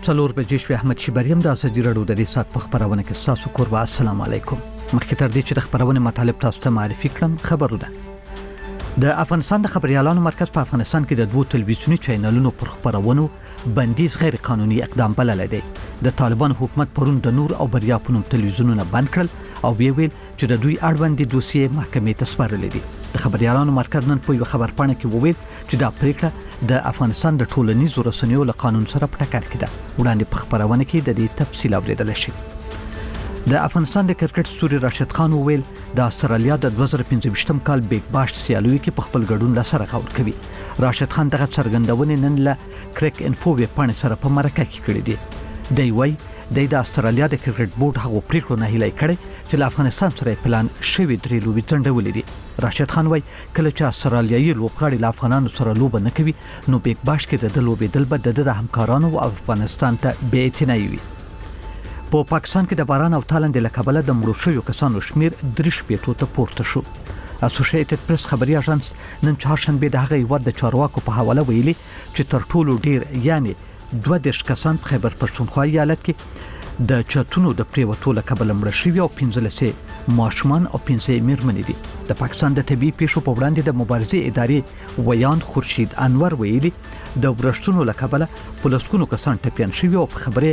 څلور بجې شپې احمد شیبریم د ازادي راډیو د دې سات په خبرونه کې تاسو کوربه السلام علیکم. مخکې تر دې چې د خبرونه مطالب تاسو ته معرفي کړم خبرونه. د افغانستان د خبريالانو مرکز په افغانستان کې د دوه تلویزیونی چینلونو پر خبرونو بندیز غیر قانوني اقدام بللی دی. د طالبان حکومت پرون د نور او بریا په نوم تلویزیونونه بند کړل او ویل چې د دوی اړوند دوسیې محکمې ته سپارلې دي. د خبريالانو مرکز نن په یو خبرپاڼه کې وویل چې دا پریکړه د افغانستان د ټولنیزو رسنیو له قانون سره په ټکر کې ده. وړاندې په خبرونه کې د دې تفصیل اوریدل شي. د افغانستان د کرکټ ستوري راشد خان وویل د استرالیا د 2015 کال بیگ باش سیالیو کې په خپل ګډون لسره غور کوي. راشد خان دغه څرګندونې نن له کریک انفو ویبپاڼې سره په مرکه کې کړې دي. دی وایي د استرالیا د کرکټ بورډ هغه پریکړه نه هیلای کړي چې له افغانستان سره پلان شوی درې لوبې ځنډولې دي. راشد خان وایي کله چې استرالیایي لوبغاړي له افغانانو سره لوبه نه کوي نو بیگ باش کې د لوبې دل بد د همکارانو او افغانستان ته بې اعتنایي وي. په پاکستان کې د باران او تالند له کبله د مړو شویو کسانو شمیر 3 ته پورته شو. اسوسییټډ پریس خبري اژانس نن چهارشنبه د هغه یو د چارواکو په حواله ویلي چې تر ټولو ډیر یعنی 22 کسان په خیبر پښتونخوا ایالت کې د چتونو د پریوتو له کبله مړ شوي او 15 ماشومان او 15 میرمنې دي. د پاکستان د طبي پیښو په وړاندې د مبارزې ادارې ویان خورشید انور ویلي د ورښتونو له کبله پولیسونو کسان ټپيان شوي او په خبره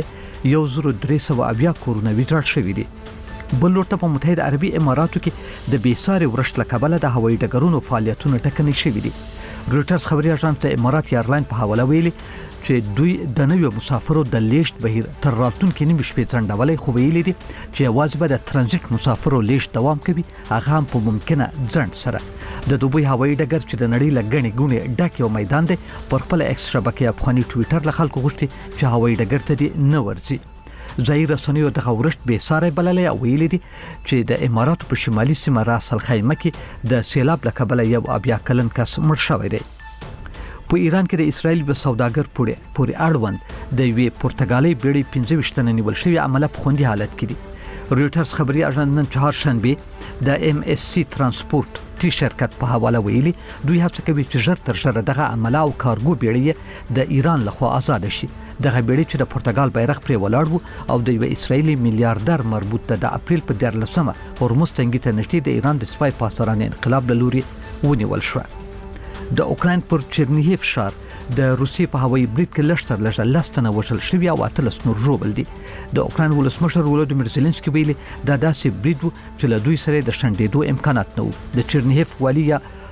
1300 کورونه ویجاړ شوي دي. بل ورته په متحده عربي اماراتو کې د بیساري ورښت له کبله د هوایي ډګرونو فعالیتونه ټکنۍ شوي دي. رويټرز خبري اژانس د امارات ایرلاین په حواله ویلي چې دوی د نویو مسافرو د لیشت بهیر تر راتلونکي نیمه شپې ځنډولای خو ویلي دي چې یوازې به د ترانزیت مسافرو لیشت دوام کوي هغه هم په ممکنه ځنډ سره. د دوبۍ هوایي ډګر چې د نړۍ لګنې ګونې ډک یو میدان دی پر خپل ایکس شبکې افغاني ټویټر له خلکو غوښتي چې هوایي ډګر ته دي نه ورځي. ځای رسنیو دغه ورښت به ساره بللې او ویلي دي چې د اماراتو په شمالي سیمه راس الخیمه کې د سیلاب له کبله یو ابیا کلن کس مړ شوی دی. په ایران کې د اسرایل په سوداګر پورې اړوند د وی پرتګالي بیړۍ 25 تنه نیول شوی عمله په خوندي حالت کې دي. رويټرز خبري اژانس نن چهارشنبه د ام اس سی ترانسپورت ټي شرکت په حواله ویلي دوی هڅه کوي چې ژر تر ژره دغه عمله او کارګو بیړۍ د ایران لخوا آزاد شي. دغه بیړۍ چې د پرتګال بیرغ پرې ولاړ وو او د اسرایلی میلیارډر مربوط د اپریل په 14مه هرمز تنګي ته نږدې د ایران د سپای پاسداران انقلاب له لوري ونیول شو. د اوکراین پر چرنیهیف ښار د روسیې په هوایي برید کې لږتر لږه 10 تنه وژل شوي او 18 نور ژوبل دي. د اوکراین ولسمشر ولودیمیر زيلنسکي ویلي دا داسې برید و چې له دوی سره د شنډېدو امکانات نه وو. د چرنیهیف والي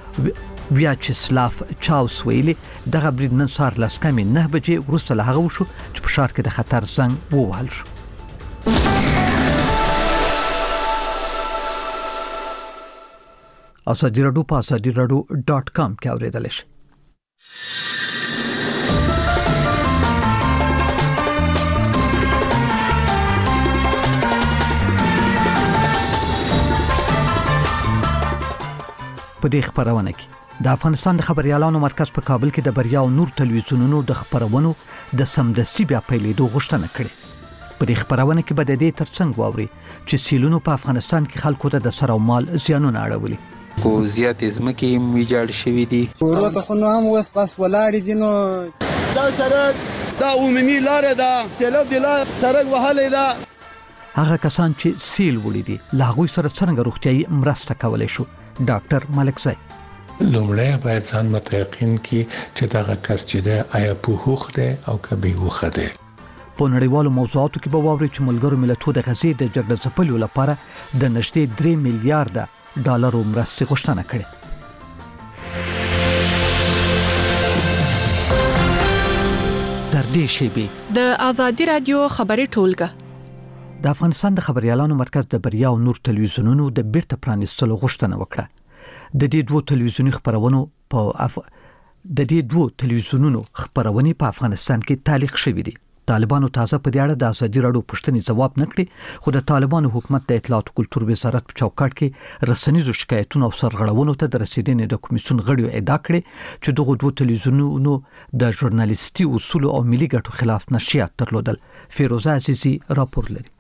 ویاچسلاف چاوس ویلي دغه برید نن سهار 9 بجې وروسته له هغه وشو چې په ښار کې د خطر زنګ ووهل شو. ازادي راډیو په azadiراډیو.com کې اوریدل شي. په دې خبرونه کې د افغانستان د خبريالانو مرکز په کابل کې د بریا او نور تلویزیونونو د خبرونو د سمدستي بیا پیلېدو غوښتنه کړې. په دې خبرونه کې به د دې ترڅنګ واوري چې سیلونو په افغانستان کې خلکو ته د سر او مال زیانونه اړولي. کو زیات ازمکه ویجاړ شوی دي. ورته خو نو هم وس پاس ولاړ دي نو دا سره دا عمومي لار ده سیلاب دی لار سره وهلې ده. هغه کسان چې سیل ولیدي له هغه سره څنګه روغتيایي مرسته کولای شو. ډاکټر ملک زای لومړی باید ځان متيقن کی چې دا کس چې ده آیا په هوخ ده او کبي هوخ ده. په نړیوالو موضوعاتو کې به واوري چې ملګرو ملتونو د غزې د جګړې ځپلو لپاره د نږدې 3 میلیارډ ډالر مرستې غوښتنه کړې. تر دې شیبې د ازادي رادیو خبري ټولګه د افغانستان د خبريالانو مرکز د بریا او نور تلویزیونونو د بیرته پرانیستلو غوښتنه وکړه. د دې دوه تلویزیونی خبرونې په افغانستان کې تعلیق شوې دي. طالبانو تازه په دې اړه د ازادي راډیو پوښتنې جواب نه کړی خو د طالبانو حکومت د اطلاعات او کلتور وزارت په چوکاټ کې رسنیزو شکایتونو او سرغړونو ته د رسیدنې د کمیسیون غړیو ادعا کړې چې دغه دوه تلویزیونونو د ژورنالیستي اصول او ملي ګټو خلاف نشریات درلودل. فیروزه عزیزی راپور لري.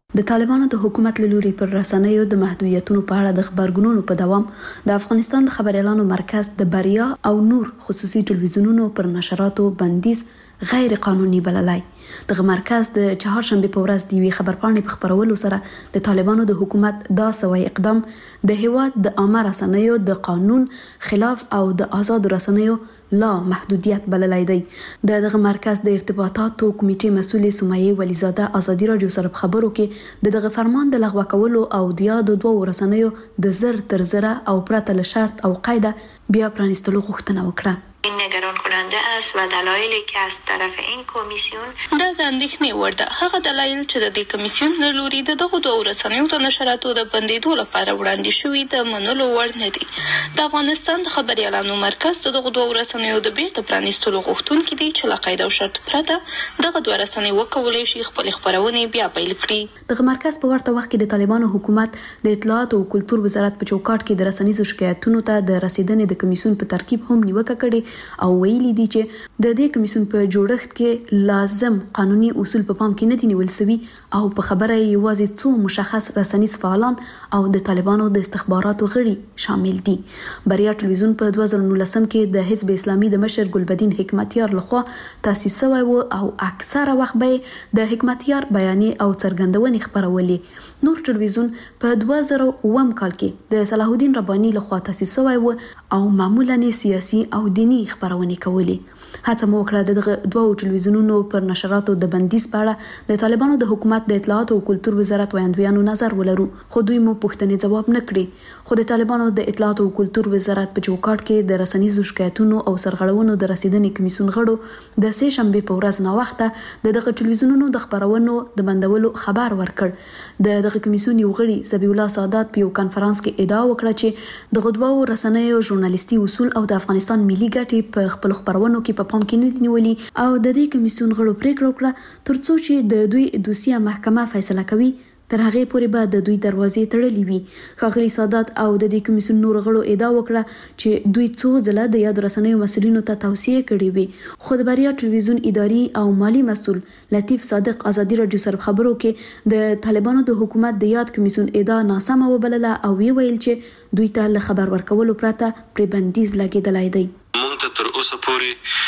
د طالبانو د حکومت له لوري پر رسنیو د محدودیتونو په اړه د خبرګونونو په دوام د افغانستان د خبريالانو مرکز د بریا او نور خصوصي ټلویزیونونو پر نشراتو بندیز غیر قانوني بللای. دغه مرکز د چهارشنبه په ورځ د یوې خبرپاڼې په خبرولو سره د طالبانو د حکومت دا سوی اقدام د هیواد د عامه رسنیو د قانون خلاف او د آزاد رسنیو لا محدودیت بللای دی. دغه مرکز د ارتباطاتو کمیټې مسؤل سمیه ولیزاده ازادي رادیو سره خبرو کې دغه فرمان د لغوه کولو او د یادو دوه رسنیو د زر تر زره او پرته له شرط او قاعده بیا پرانستلو غوښتنه وکړه. این نگران کننده است و دلایلی که از طرف این کمیسیون دا د اندېښنې وړ ده. هغه دلایل چې د دې کمیسیون له لوري د دغو دوه رسنیو د نشراتو د بندیدو لپاره وړاندې شوي د منلو وړ نه دي. د افغانستان د خبريالانو مرکز د دغو دوه رسنیو د بیرته پرانیستلو غوښتونکي دي چې له قاعده او شرط پرته دغه دوه رسنۍ وکولی شي خپل خبرونې بیا پیل کړي. دغه مرکز په ورته وخت کې د طالبانو حکومت د اطلاعات او کلتور وزارت په چوکاټ کې د رسنیزو شکایتونو ته د رسیدنې د کمیسیون په ترکیب هم نیوکه کړې او ویلي دي چې د دې کمیسیون په جوړښت کې لازم قانوني اصول په پام کې نه دي نیول شوي او په خبره یوازې څو مشخص رسنیز فعالان او د طالبانو د استخباراتو غړي شامل دي. بریا ټلویزیون په 2019 کې د حزب اسلامي د مشر ګلبدین حکمتیار لخوا تاسیس شوی و او اکثره وخت به د حکمتیار بیانې او څرګندونې خبرولې. نور ټلویزیون په 2009 کال کې د صلاح الدین رباني لخوا تاسیس شوی و او معمولا سیاسي او دینی خبرونه کولې. هڅه مو وکړه د دغه دوه ټلویزیونونو پر نشراتو د بندیز په اړه د طالبانو د حکومت د اطلاعات او کلتور وزارت وړاندوینو نظر ولرو، خو دوی مو پوښتنې جواب نه کړې. خو د طالبانو د اطلاعات او کلتور وزارت په چوکاټ کې د رسنیزو شکایتونو او سرغړونو د رسیدنې کمیسیون غړو د سه شنبه په ورځ نه وخته دغه ټلویزیونونو د خبرونو د بندولو خبر ورکړ. دغه کمیسیون یو غړي ذبیح الله سادات په یو کانفرنس کې ادعا وکړه چې دغه دوه رسنیو ژورنالیستي اصول او د افغانستان ملي ګټې په خپل خبرونو کې په پام کې نه دي نیولي او د دې کمیسیون غړو پریکړه وکړه ترڅو چې د دوی دوسیه محکمه فیصله کوي تر هغه پورې به د دوی دروازې تړلې وي. ښاغلي سادات او د دې کمیسیون نور غړو ادعا وکړه چې دوی څو ځله د یاد رسنیو مسؤلینو ته توصیه کړې وي. خو د بریا ټلویزیون اداري او مالی مسؤل لطیف صادق ازادي رادیو سره خبرو کې د طالبانو د حکومت د یاد کمیسیون ادعا ناسمه وبلله او ویل چې دوی ته له خبر ورکولو پرته پرې بندیز لګیدلای دی. مونږ ته تر اوسه پورې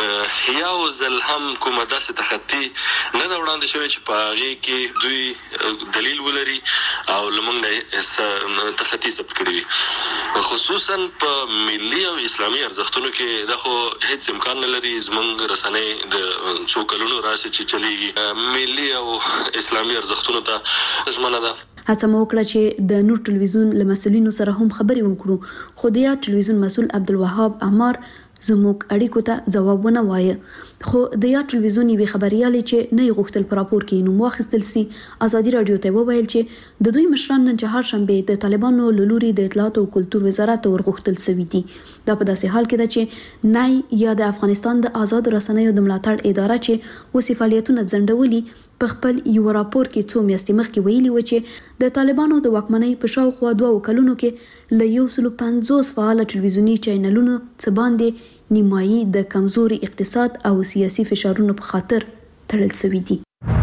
یو ځل هم کومه داسې تخطي نه ده وړاندې شوې چې په هغې کې دوی دلیل ولري او له موږ نه تخطي ثبت کړي وي. خصوصا په ملي او اسلامي ارزښتونو کې دا خو هیڅ امکان نه لري زموږ رسنۍ د څو کلونو راسې چې چلیږي ملي او اسلامي ارزښتونو ته ژمنه ده. هڅه مو وکړه چې د نور ټلویزیون له مسؤلینو سره هم خبرې وکړو، خو د یاد ټلویزیون مسؤل عبدالوهاب عمار زموږ اړیکو ته ځواب ونه وایه. خو د یاد ټلویزیون یوې خبریالې چې نه غوښتل پر راپور کې نوم واخیستل سي ازادي رادیو ته وویل چې د دوی مشران نن چهارشنبه د طالبانو له لوري د اطلاعات او کلتور وزارت ورغوښتل سوي دي. دا په داسې حال کې ده چې نای یا د افغانستان د آزاد رسنیو د ملاتړ اداره چې اوسې فعالیتونه ځنډولي په خپل یو راپور کې څو میاشتې مخکې ویلي و چې د طالبانو د واکمنۍ په شاوخوا 2 کلونو کې له 150 فعال ټلویزیونی چینلونو څخه باندې نیمایي د کمزوري اقتصاد او سیاسي فشارونو په خاطر تړل شوي دي.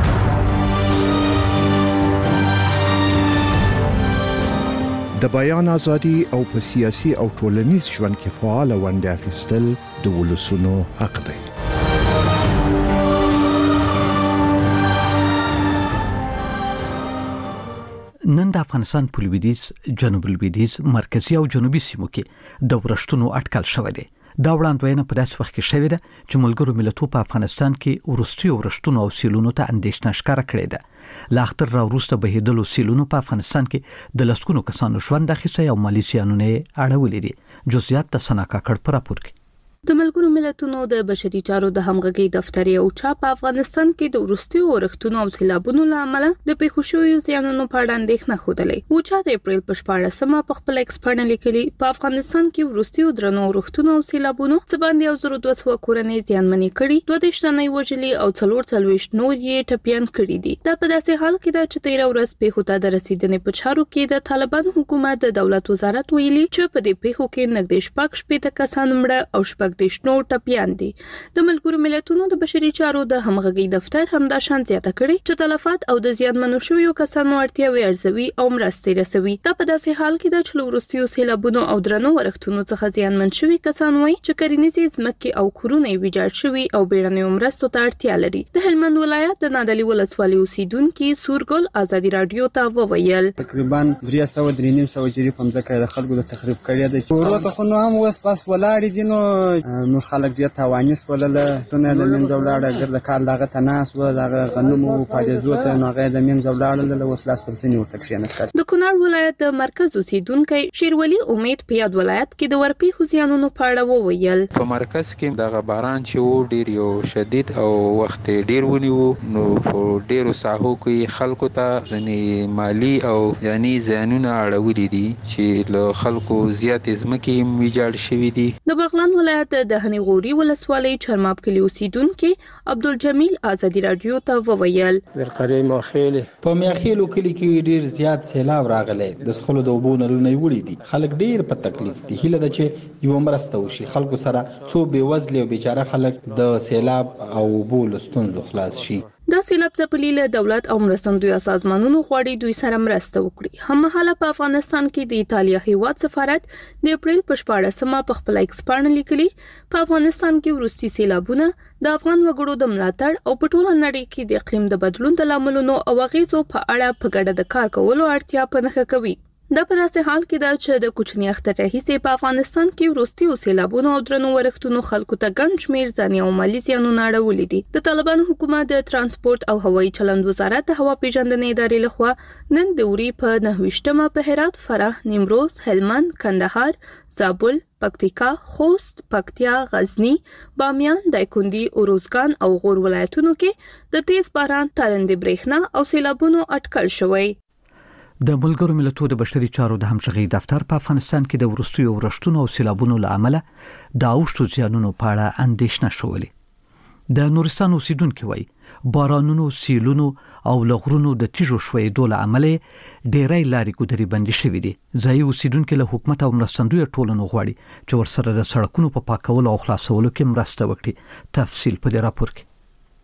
د بیان ازادي او په سیاسي او ټولنیز ژوند کې فعال ونډه اخیستل د ولسونو حق دی. نن د افغانستان په لویدیځ، جنوب لویدیځ، مرکزی او جنوبي سیمو کې د ورښتونو اټکل شوی دی. دا وړاندوینه په داسې وخت کې شوې ده چې ملګرو ملتونو په افغانستان کې ورستي ورښتونو او سیلونو ته اندېښنه ښکاره کړې ده. لا اختر را وروسته بهیدلو سیلونو په افغانستان کې د لسګونو کسانو ژوند اخیستی او مالی زیانونه اړولې دي. جزئیات د سنا کاکړ په راپور کې. د ملګرو ملتونو د بشري چارو د همغږي دفتر یو چا په افغانستان کې د ورستي ورښتونو او سیلابونو لامل د پیښو شویو زیانونو په اړه اندېښنه خوده. و چا د اپریل په 14مه په خپل ایکسپرټ لیکلي په افغانستان کې ورستي او درنو ورښتونو او سیلابونو څخه باندې 1200 کورنۍ زیانمنې کړي، 2 شننې وژلي او 44 نور یې ټپيان کړي دي. دا په داسې حال کې ده چې 13 ورځ پیښو ته د رسیدنې په چارو کې د طالبانو حکومت د دولت وزارت ویلي چې په دې پیښو کې نږدې 6 کسان مړه او 6 شپږ ټپيان دي. د ملګرو ملتونو د بشري چارو د همغږي دفتر همدا شان زیاته کړي چې تلفات او د زیانمنو شویو کسانو اړتیاوې ارزوي او مرستې رسوي. دا په داسې حال کې ده چې له وروستیو سیلابونو او درنو ورښتونو څخه زیانمن شوي کسان وایي چې کرنیزې ځمکې او کورونه یې ویجاړ شوي او بیړنیو مرستو ته اړتیا لري. د هلمند ولایت د نادعلي ولسوالۍ اوسیدونکي سورګل ازادي رادیو ته وویل تقریبا 300 جری په ځکه د خلکو د تخریب کړی دی. ورته خو نو هم اوس پاس ولاړ دي نو خلک ډیر تاوانیس ولله تونه د منځ ولاړه ګرځه کار لاغه تناس و لاغه غنمو فاجزو ته نو غیر د منځ ولاړه له وسلاس پرسنی ورته کښینه. د کونړ ولایت د مرکز اوسیدونکي شیرولی امید په یاد ولایت کې د ورپی خزيانونو په اړه وویل په مرکز کې دغه باران چې و ډیر یو شدید او وخت ډیر ونیو نو په ډیرو ساحو کې خلکو ته ځنې مالی او یعنی زیانونه اړولې دي چې له خلکو زیات ځمکې هم ویجاړ شوي دي. د بغلان ولایت د هنیغوري ولسوالۍ چرماب کلی اوسیدونکي عبدالجمیل ازادي رادیو ته وویل ورقری ماخیل په میاخیلو کلی کې ډیر زیات سیلاب راغلی د سخلو د اوبو نلونه وړي دي. خلک ډیر په تکلیف دي. هیله ده چې یو مرسته وشي خلکو سره څو بېوزلي او بیچاره خلک د سیلاب او اوبو له ستونزو خلاص شي. دا سیلاب ځپلي له دولت او مرستندویه سازمانونو غواړي دوی سره مرسته وکړي. هممهاله په افغانستان کې د ایتالیا هیواد سفارت د اپریل په 14مه په خپل ایکس باندې لیکلي په افغانستان کې وروستي سیلابونه د افغان وګړو د ملاتړ او په ټوله نړۍ کې د اقلیم د بدلون د لاملونو او اغیزو په اړه په ګډه د کار کولو اړتیا په نښه کوي. دا په داسې حال کې ده چې د کوچني اختر راهیسې په افغانستان کې وروستي سیلابونو او درنو ورښتونو خلکو ته ګڼ شمېر ځاني او مالي زیانونه اړولي دي. د طالبانو حکومت د ترانسپورت او هوایي چلند وزارت د هوا پیژندنې ادارې لخوا نن د اوري په 9 په هرات، فراه، نیمروز، هلمند، کندهار، زابل، پکتیکا، خوست، پکتیا، غزنی، بامیان، دایکندي، اروزګان او غور ولایتونو کې د تیز باران، تارندې برېښنا او سیلابونو اټکل شوی. د ملګرو ملتونو د بشري چارو د همغږي دفتر په افغانستان کې د وروستیو ورښتونو او سیلابونو له امله د اوښتو زیانونو په اړه اندېښنه شولې. د نورستان اوسیدونکو وایي بارانونو، سیلونو او لغرونو د تیږو شویدو له امله ډېری لارې ګودري بندي شوې دي. ځایي اوسیدونکو له حکومت او مرستندویه ټولنو غواړي چې ورسره د سړکونو په پاکولو او خلاصولو کې مرسته وکړي. تفصیل په دې راپور کې.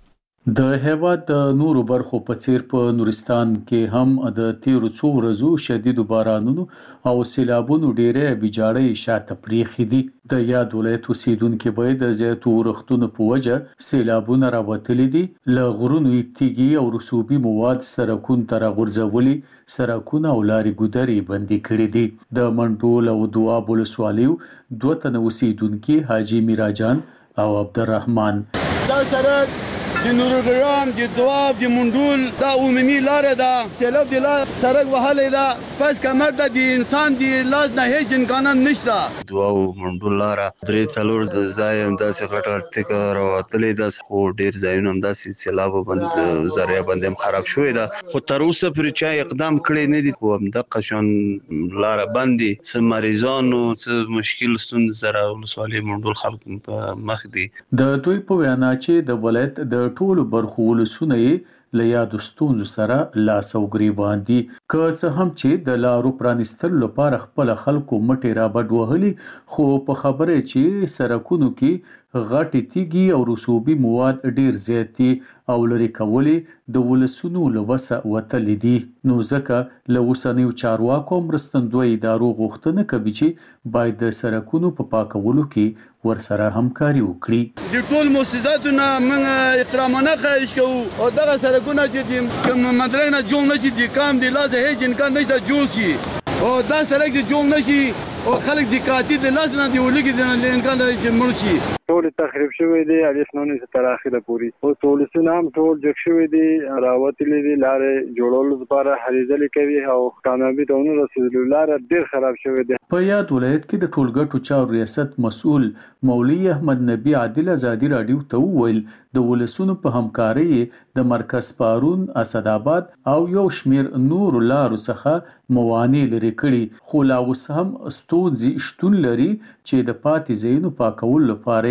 د هیواد د نورو برخو په څیر په نورستان کې هم د تیرو څو ورځو شدیدو بارانونو او سیلابونو ډېرې ویجاړۍ شاته پریښې دي. د یاد ولایت اوسیدونکي وایي د زیاتو ورښتونو په وجه سیلابونه راوتلي دي. له غرونو تیږې او رسوبي مواد سړکونو ته راغورځولي، سړکونه او لارې ګودرې بندي کړي دي. د منډول او دواب ولسوالیو 2 تنه اوسیدونکي حاجي میراجان او عبدالرحمن دا سړک د نورګرام د دواب د منډول دا عمومي لاره ده. سیلاب د لار سړک وهلی ده پس کمر ده د انسان د لاس نه هیڅ امکانات نشته. دواب منډول لاره 3-4 د ځای هم داسې غټ ټیکه راوتلې ده خو ډېر ځایونه هم داسې سیلاب باندې ذریعه باندې هم خراب شوې ده خو تر اوسه پرې چا اقدام کړی نه دي. خو همدغه شان لاره بند دي. څه مریضانو څه مشکل ستونزې سره ولسوالۍ منډول خلکو په مخ دي. د دوی په وینا چې د ولایت د ټولو برخو ولسونه یې له یادو ستونزو سره لاس او ګریوان دي. که څه هم چې د لارو پرانیستلو لپاره خپل خلکو مټې رابډ وهلي خو په خبره چې سړکونو کې غټې تیږې او رسوبي مواد ډیر زیات دي او لري کولې د ولسونو له وسه وتلي دي. نو ځکه له اوسنیو چارواکو مرستندویه ادارو غوښتنه کوي چې باید د سړکونو په پاکولو کې ورسره همکاري وکړي. د ټول مؤسساتو نه موږ احترامانه خواهش کوو او دغه سړکونه چې کوم مدرنه جوړ نشي د کام د لاسه هیڅ امکان نشته جوړ شي او دا سړک چې جوړ نشي او خلک د کاتی د لاس نه دی ولګي د امکان لري چې مړ شي. ټول تخریب شوی دی الیس نونی تر اخره پوری او ټول سنام ټول جګ شوی دی راوتلی دی لارې جوړولو لپاره هریزل کوي او کامیابی دونه رسیدلو لارې ډیر خراب شوی دی. په یاد ولایت کې د ټولګټو چارو ریاست مسؤل مولوی احمد نبی عادل ازادي رادیو ته وویل د ولسونو په همکاري د مرکز پارون، اسداباد او یو شمیر نور لارو څخه موانع لري کړي خو لا اوس هم ستونزې شتون لري چې د پاتې ځایونو پاکولو لپاره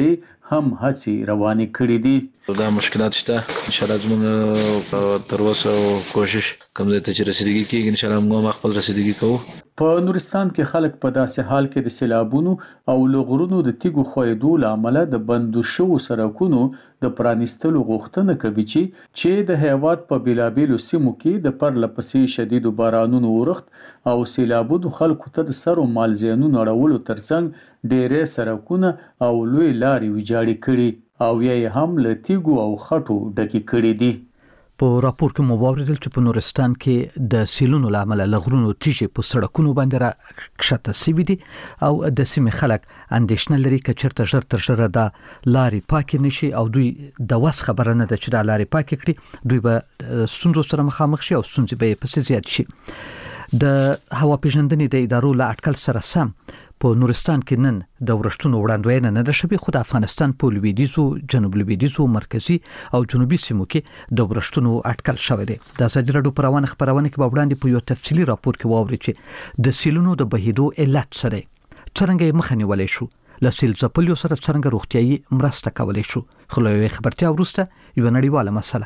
هم هڅې روانې کړې دي. دا مشکلات شته ان شاء الله زموږ تر اوسه کوشش کوم ځای ته چې رسیدګي کیږي ان شاء الله موږ خپل رسیدګي کوو. په نورستان کې خلک په داسې حال کې د سیلابونو او لغړونو د تیګو خویدو لامل د بندو شو سرکونو د پرانیستلو غوښتنه کوي چې د هیواد په بیلابیلو سیمو کې د پرلپسې شدید بارانونو ورښت او سیلابونو خلکو ته د سر او مال زیانونو اړولو ترڅنګ ډېرې سرکونه او لوی لارې ویجاړې کړي او یې هم له تیګو او خټو ډکې کړي دي. په راپور کې مو واوریدل چې په نورستان کې د سیلونو لامل لغړونو تیږې په سړکونو باندې را کښته سوي دي او د سیمې خلک اندېښنه لري چې چیرته ژر تر ژره دا لارې پاکې نشي او دوی د وس خبره نه ده چې دا لارې پاکې کړي، دوی به ستونزو سره مخامخ شي او ستونزې به یې پسې زیات شي. د هوا پیژندنې د ادارو له اټکل سره سم په نورستان کې نن د ورښتونو وړاندوینه نه ده شوې، خو د افغانستان په لویدیځو، جنوب لویدیځو، مرکزي او جنوبي سیمو کې د ورښتونو اټکل شوی دی. د ازادي راډیو پر روانه خبرونه کې به وړاندې په یو تفصیلي راپور کې واوري چې د سیلونو د بهیدو علت څه دی، څرنګه یې مخه نیولای شو، له سیل ځپلو سره څرنګه روغتیايي مرسته کولای شو. خو له یوې خبرتیا وروسته یوه نړیواله مسله.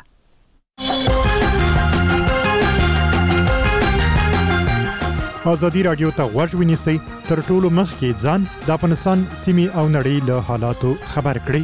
ازادي راډیو ته غوږ ونیسئ، تر ټولو مخکې ځان د افغانستان سیمې او نړۍ له حالاتو خبر کړئ.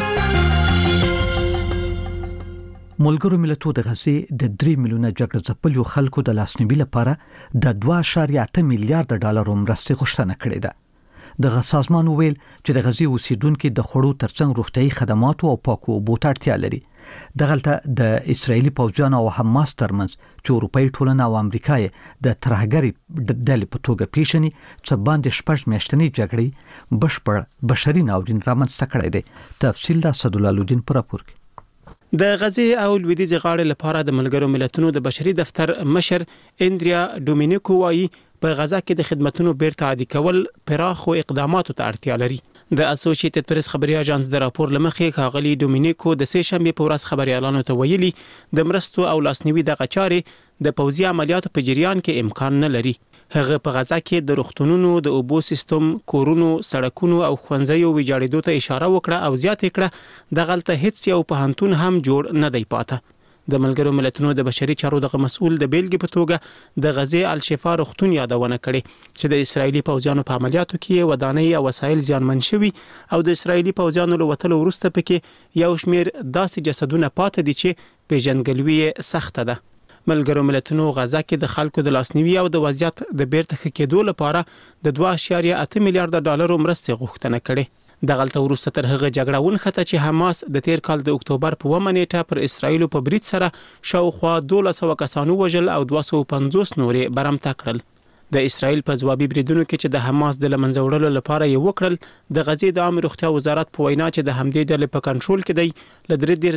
ملګرو ملتونو د غزې د 3 میلیونه جګړه ځپلو خلکو د لاسنیوي لپاره د 2.8 میلیارډ ډالرو مرستې غوښتنه کړې ده. د سازمان ویل چې د غزې اوسیدونکو د خوړو ترڅنګ روغتيایي خدماتو او پاکو اوبو ته اړتیا لري. دغلته د اسرایلی پوځیانو او حماس ترمنځ چې اروپאי ټولنه او امریکا د ترهګری ډلې په توګه پیژني چې باندې شپږ میاشتنې جګړې بشپړ بشري ناورین رامنځته کړی دی. تفصیل د اسدالله پر راپور کې. د غزې او لویدیځ غاړې لپاره د ملګرو ملتونو د بشري دفتر مشر اندریا ډومینیکو وايي په غزا کې د خدماتو بیرته عادي کول پراخ او اقداماتو ته اړتیا لري. د اسوسییټډ پریس خبري اژانس د راپور لمخې ښاغلي ډومینیکو د سه شنبه په ورځ خبريالانو ته ویلي د مرستو او لاسنیوي د غچارې د پوځي عملیاتو په جریان کې امکان نه لري. هغه په غزا کې د روغتونونو، د اوبو سیستم، کورونو، سړکونو او ښوونځیو ویجاړېدو ته اشاره وکړه او زیاته کړه د غلطه هیڅ یو پوهنتون هم جوړ نه دی پاته. د ملګرو ملتونو د بشري چارو د مسؤل د بیلګې په توګه د غزې الشفا روغتون یادونه کړې چې د اسرایلی پوځیانو په عملیاتو کې ودانۍ او وسایل زیانمن شوي او د اسرایلی پوځیانو له وټلو وروسته پکې یو شمیر داسې جسدونه پاتې دي چې پیژندګلوي سخته ده. ملګرو ملتونو غزا کې د خلکو د لاسنیوي او د وضعیت د بیرته ښه کېدو لپاره د 2.8 میلیارډ ډالرو مرستې غوښتنه کړې. د غلطه وروسته تر هغه جګړه ونښته چې حماس د تیر کال د اکتوبر په 1 نیټه پر اسرایل په برید سره شاوخوا 1200 کسانو وژل او 250 نورې برمته کړل. د اسرایل په ځوابي بریدونو کې چې د حماس د لمنځه وړلو لپاره یې وکړل، د غزې د عامه روغتیا وزارت په وینا چې د همدې ډلې په کنټرول کې دی ل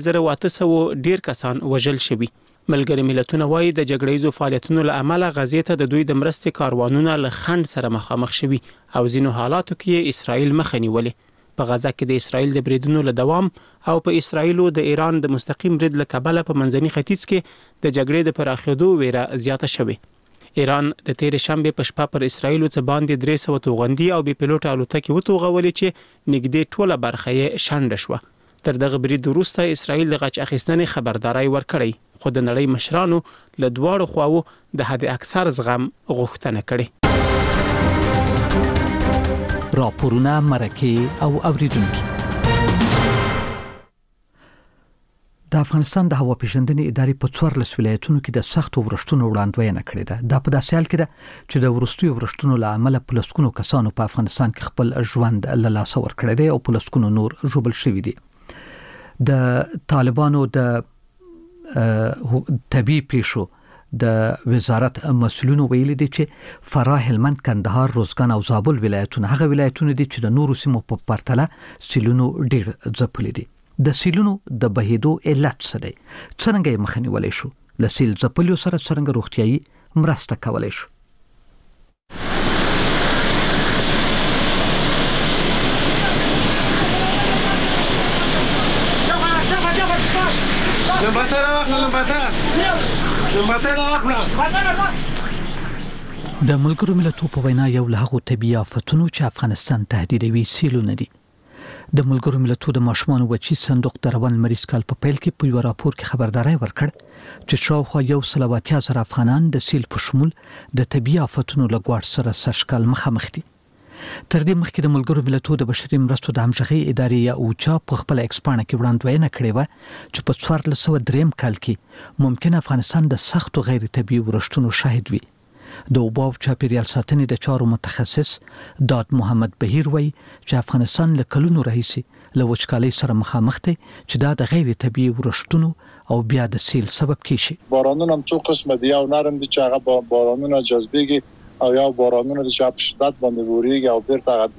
3800 ډیر کسان وژل شوي. ملګري ملتونه وايي د جګړې فعالیتونو له امله غزې ته د دوی د مرستې کاروانونه له خند سره مخامخ شوي او ځینو حالاتو کې اسرایل مخه نیولې. په غزا کې د اسرایل د بریدونو له دوام او په اسرایلو د ایران د مستقیم برید له کبله په منځني ختیځ کې د جګړې د پراخېدو ویره زیاته شوې. ایران د تیر شنبه په شپه پر اسرایلو څخه باندې 300 توغندي او بي پيلوټ الوتکې وتوغولې چې نږدې ټوله برخه یې شنډه شوه. تر دغه برید وروسته اسرایل د غچ اخیستنې خبرداري ورکړې، خو د نړۍ مشرانو له دواړو خواو د حد اکثر زغم غوښتنه کړې. راپورونه مرکه او اوریدونکو. د افغانستان د هوا پیژندنې ادارې په 14 ولایتونو کې د سختو ورښتونو وړاندوینه کړې ده. دا په داسې حال کې ده چې د وروستیو ورښتونو له امله پلسکونو کسانو په افغانستان کې خپل ژوند له لاسه ورکړی دی او پلسکونو نور ژوبل شوي دي. د طالبانو د طبي پیښو د وزارت مسؤلینو ویلي دي چې فراه، هلمند، کندهار، روزګان او زابل ولایتونه هغه ولایتونه دي چې د نورو سیمو په پرتله سیلونو ډیر ځپلي دي. د سیلونو د بهیدو علت څه دی؟ څنګه یې مخه نیولای شو؟ له سیل ځپلو سره څنګه روغتیايي مرسته کولای شو؟ د ملګرو ملتونو په وینا یو له هغو طبي آفتونو چې افغانستان تهدیدوي سیلونه دي. د ملګرو ملتونو د ماشومانو وچی صندوق د روان مریض کال په پیل کې په یو راپور کې خبرداري ورکړ چې شاوخوا 180,000 افغانان د سیل په شمول د طبي آفتونو له ګواښ سره سرشکل مخامخ دي. تر دې مخکې د ملګرو ملتونو د بشري مرستو د همغږي ادارې یا اوچا په خپل ایکسپانه کې وړاندوینه کړې و چې په 1403 کال کې ممکن افغانستان د سختو غیر طبي ورشتونو شاهد وي. د اوبو چاپیریال ساتنې د چارو متخصص داد محمد بهیر وایي چې افغانستان له کلونو راهیسي له وچکالۍ سره مخامخ دی چې دا د غیر طبي ورشتونو او بیا د سیل سبب کیږي. بارانونه هم څو قسمه دي، او نرم دي چې هغه بارانونه جذبېږي او یا بارانونه د شپ شدت باندې وريږي او بیرته غد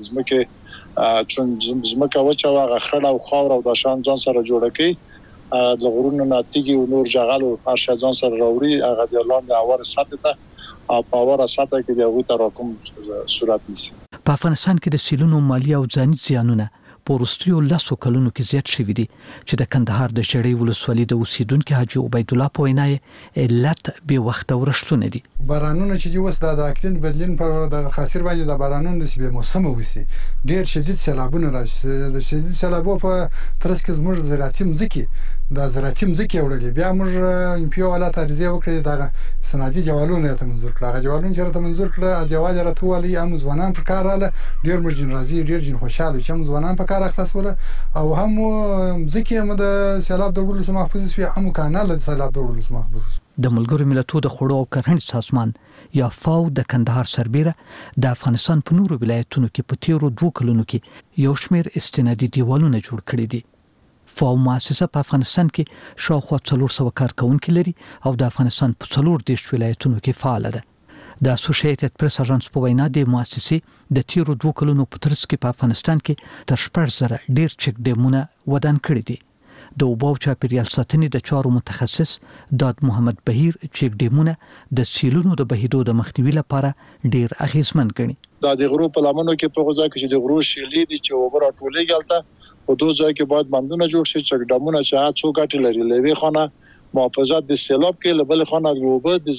زمکه چون زمکه وچه واغه خړ او خاور او د شان ځان سره جوړ کړي د غرونو ناتیږي او نور جغل او هر شي ځان سره راوړي هغه د لاندې اور ساتي او پاور ساتي کې د هغه تراکم صورت نیسي. په افغانستان کې د سیلونو مالی او ځاني زیانونه په وروستیو 10 کلونو کې زیات شوي دي چې د کندهار د شړې ولسوالۍ د اوسیدونکو حاجی عبید الله په وینا علت به وخت ورشتونه دي. بارانونه چې اوس د اقلیم بدلون پر د خاطر باندې د بارانونو د به موسم وسی ډیر شدید سیلابونه راشي. د شدید سیلابو په ترڅ کې زموږ زراعتي مځکه د زراعتي مځکه وړلې بیا موږ امپیو ولات ارزیه وکړه د سنادي جوالونه ته منظور کړه. جوالونه چې ته منظور کړه جواز راتوالي هم ځوانان پر کار رااله ډیر مرجن راځي ډیر جن خوشاله چې ځوانان په کار اختصوله او هم مځکه هم د سیلاب د ورلو سم محفوظ وي هم کانال د سیلاب د ورلو سم محفوظ. د ملګرو ملتونو د خوړو او کرهڼې سازمان یا فاو د کندهار سربېره د افغانستان په نورو ولایتونو کې په تیرو 2 کلونو کې یو شمېر استنادي دیوالونه جوړ کړي دي. فاو مؤسسه په افغانستان کې شاوخوا 400 کارکونکي لري او د افغانستان په 14 ولایتونو کې فعال ده. د اسوسییټډ پریس اژانس په وینا د مؤسسې د تیرو 2 کلونو په ترڅ کې په افغانستان کې تر 14,000 ډیر چک ډیمونه ودان کړي دي. د اوبو چاپیریال ساتنې د چارو متخصص داد محمد بهیر چک ډیمونه د سیلونو د بهیدو د مخنیوي لپاره ډیر اغیزمن ګڼي. د غرو په لمنو کې په غوځا کې چې د غرو شیلې دي چې اوبر ټولې غلطه په دوه ځای کې باید بندونه جوړ شي چې ډمونه چې څو ګټې لري لوي خانه محافظت د سیلاب کې لبل خانه د اوبو د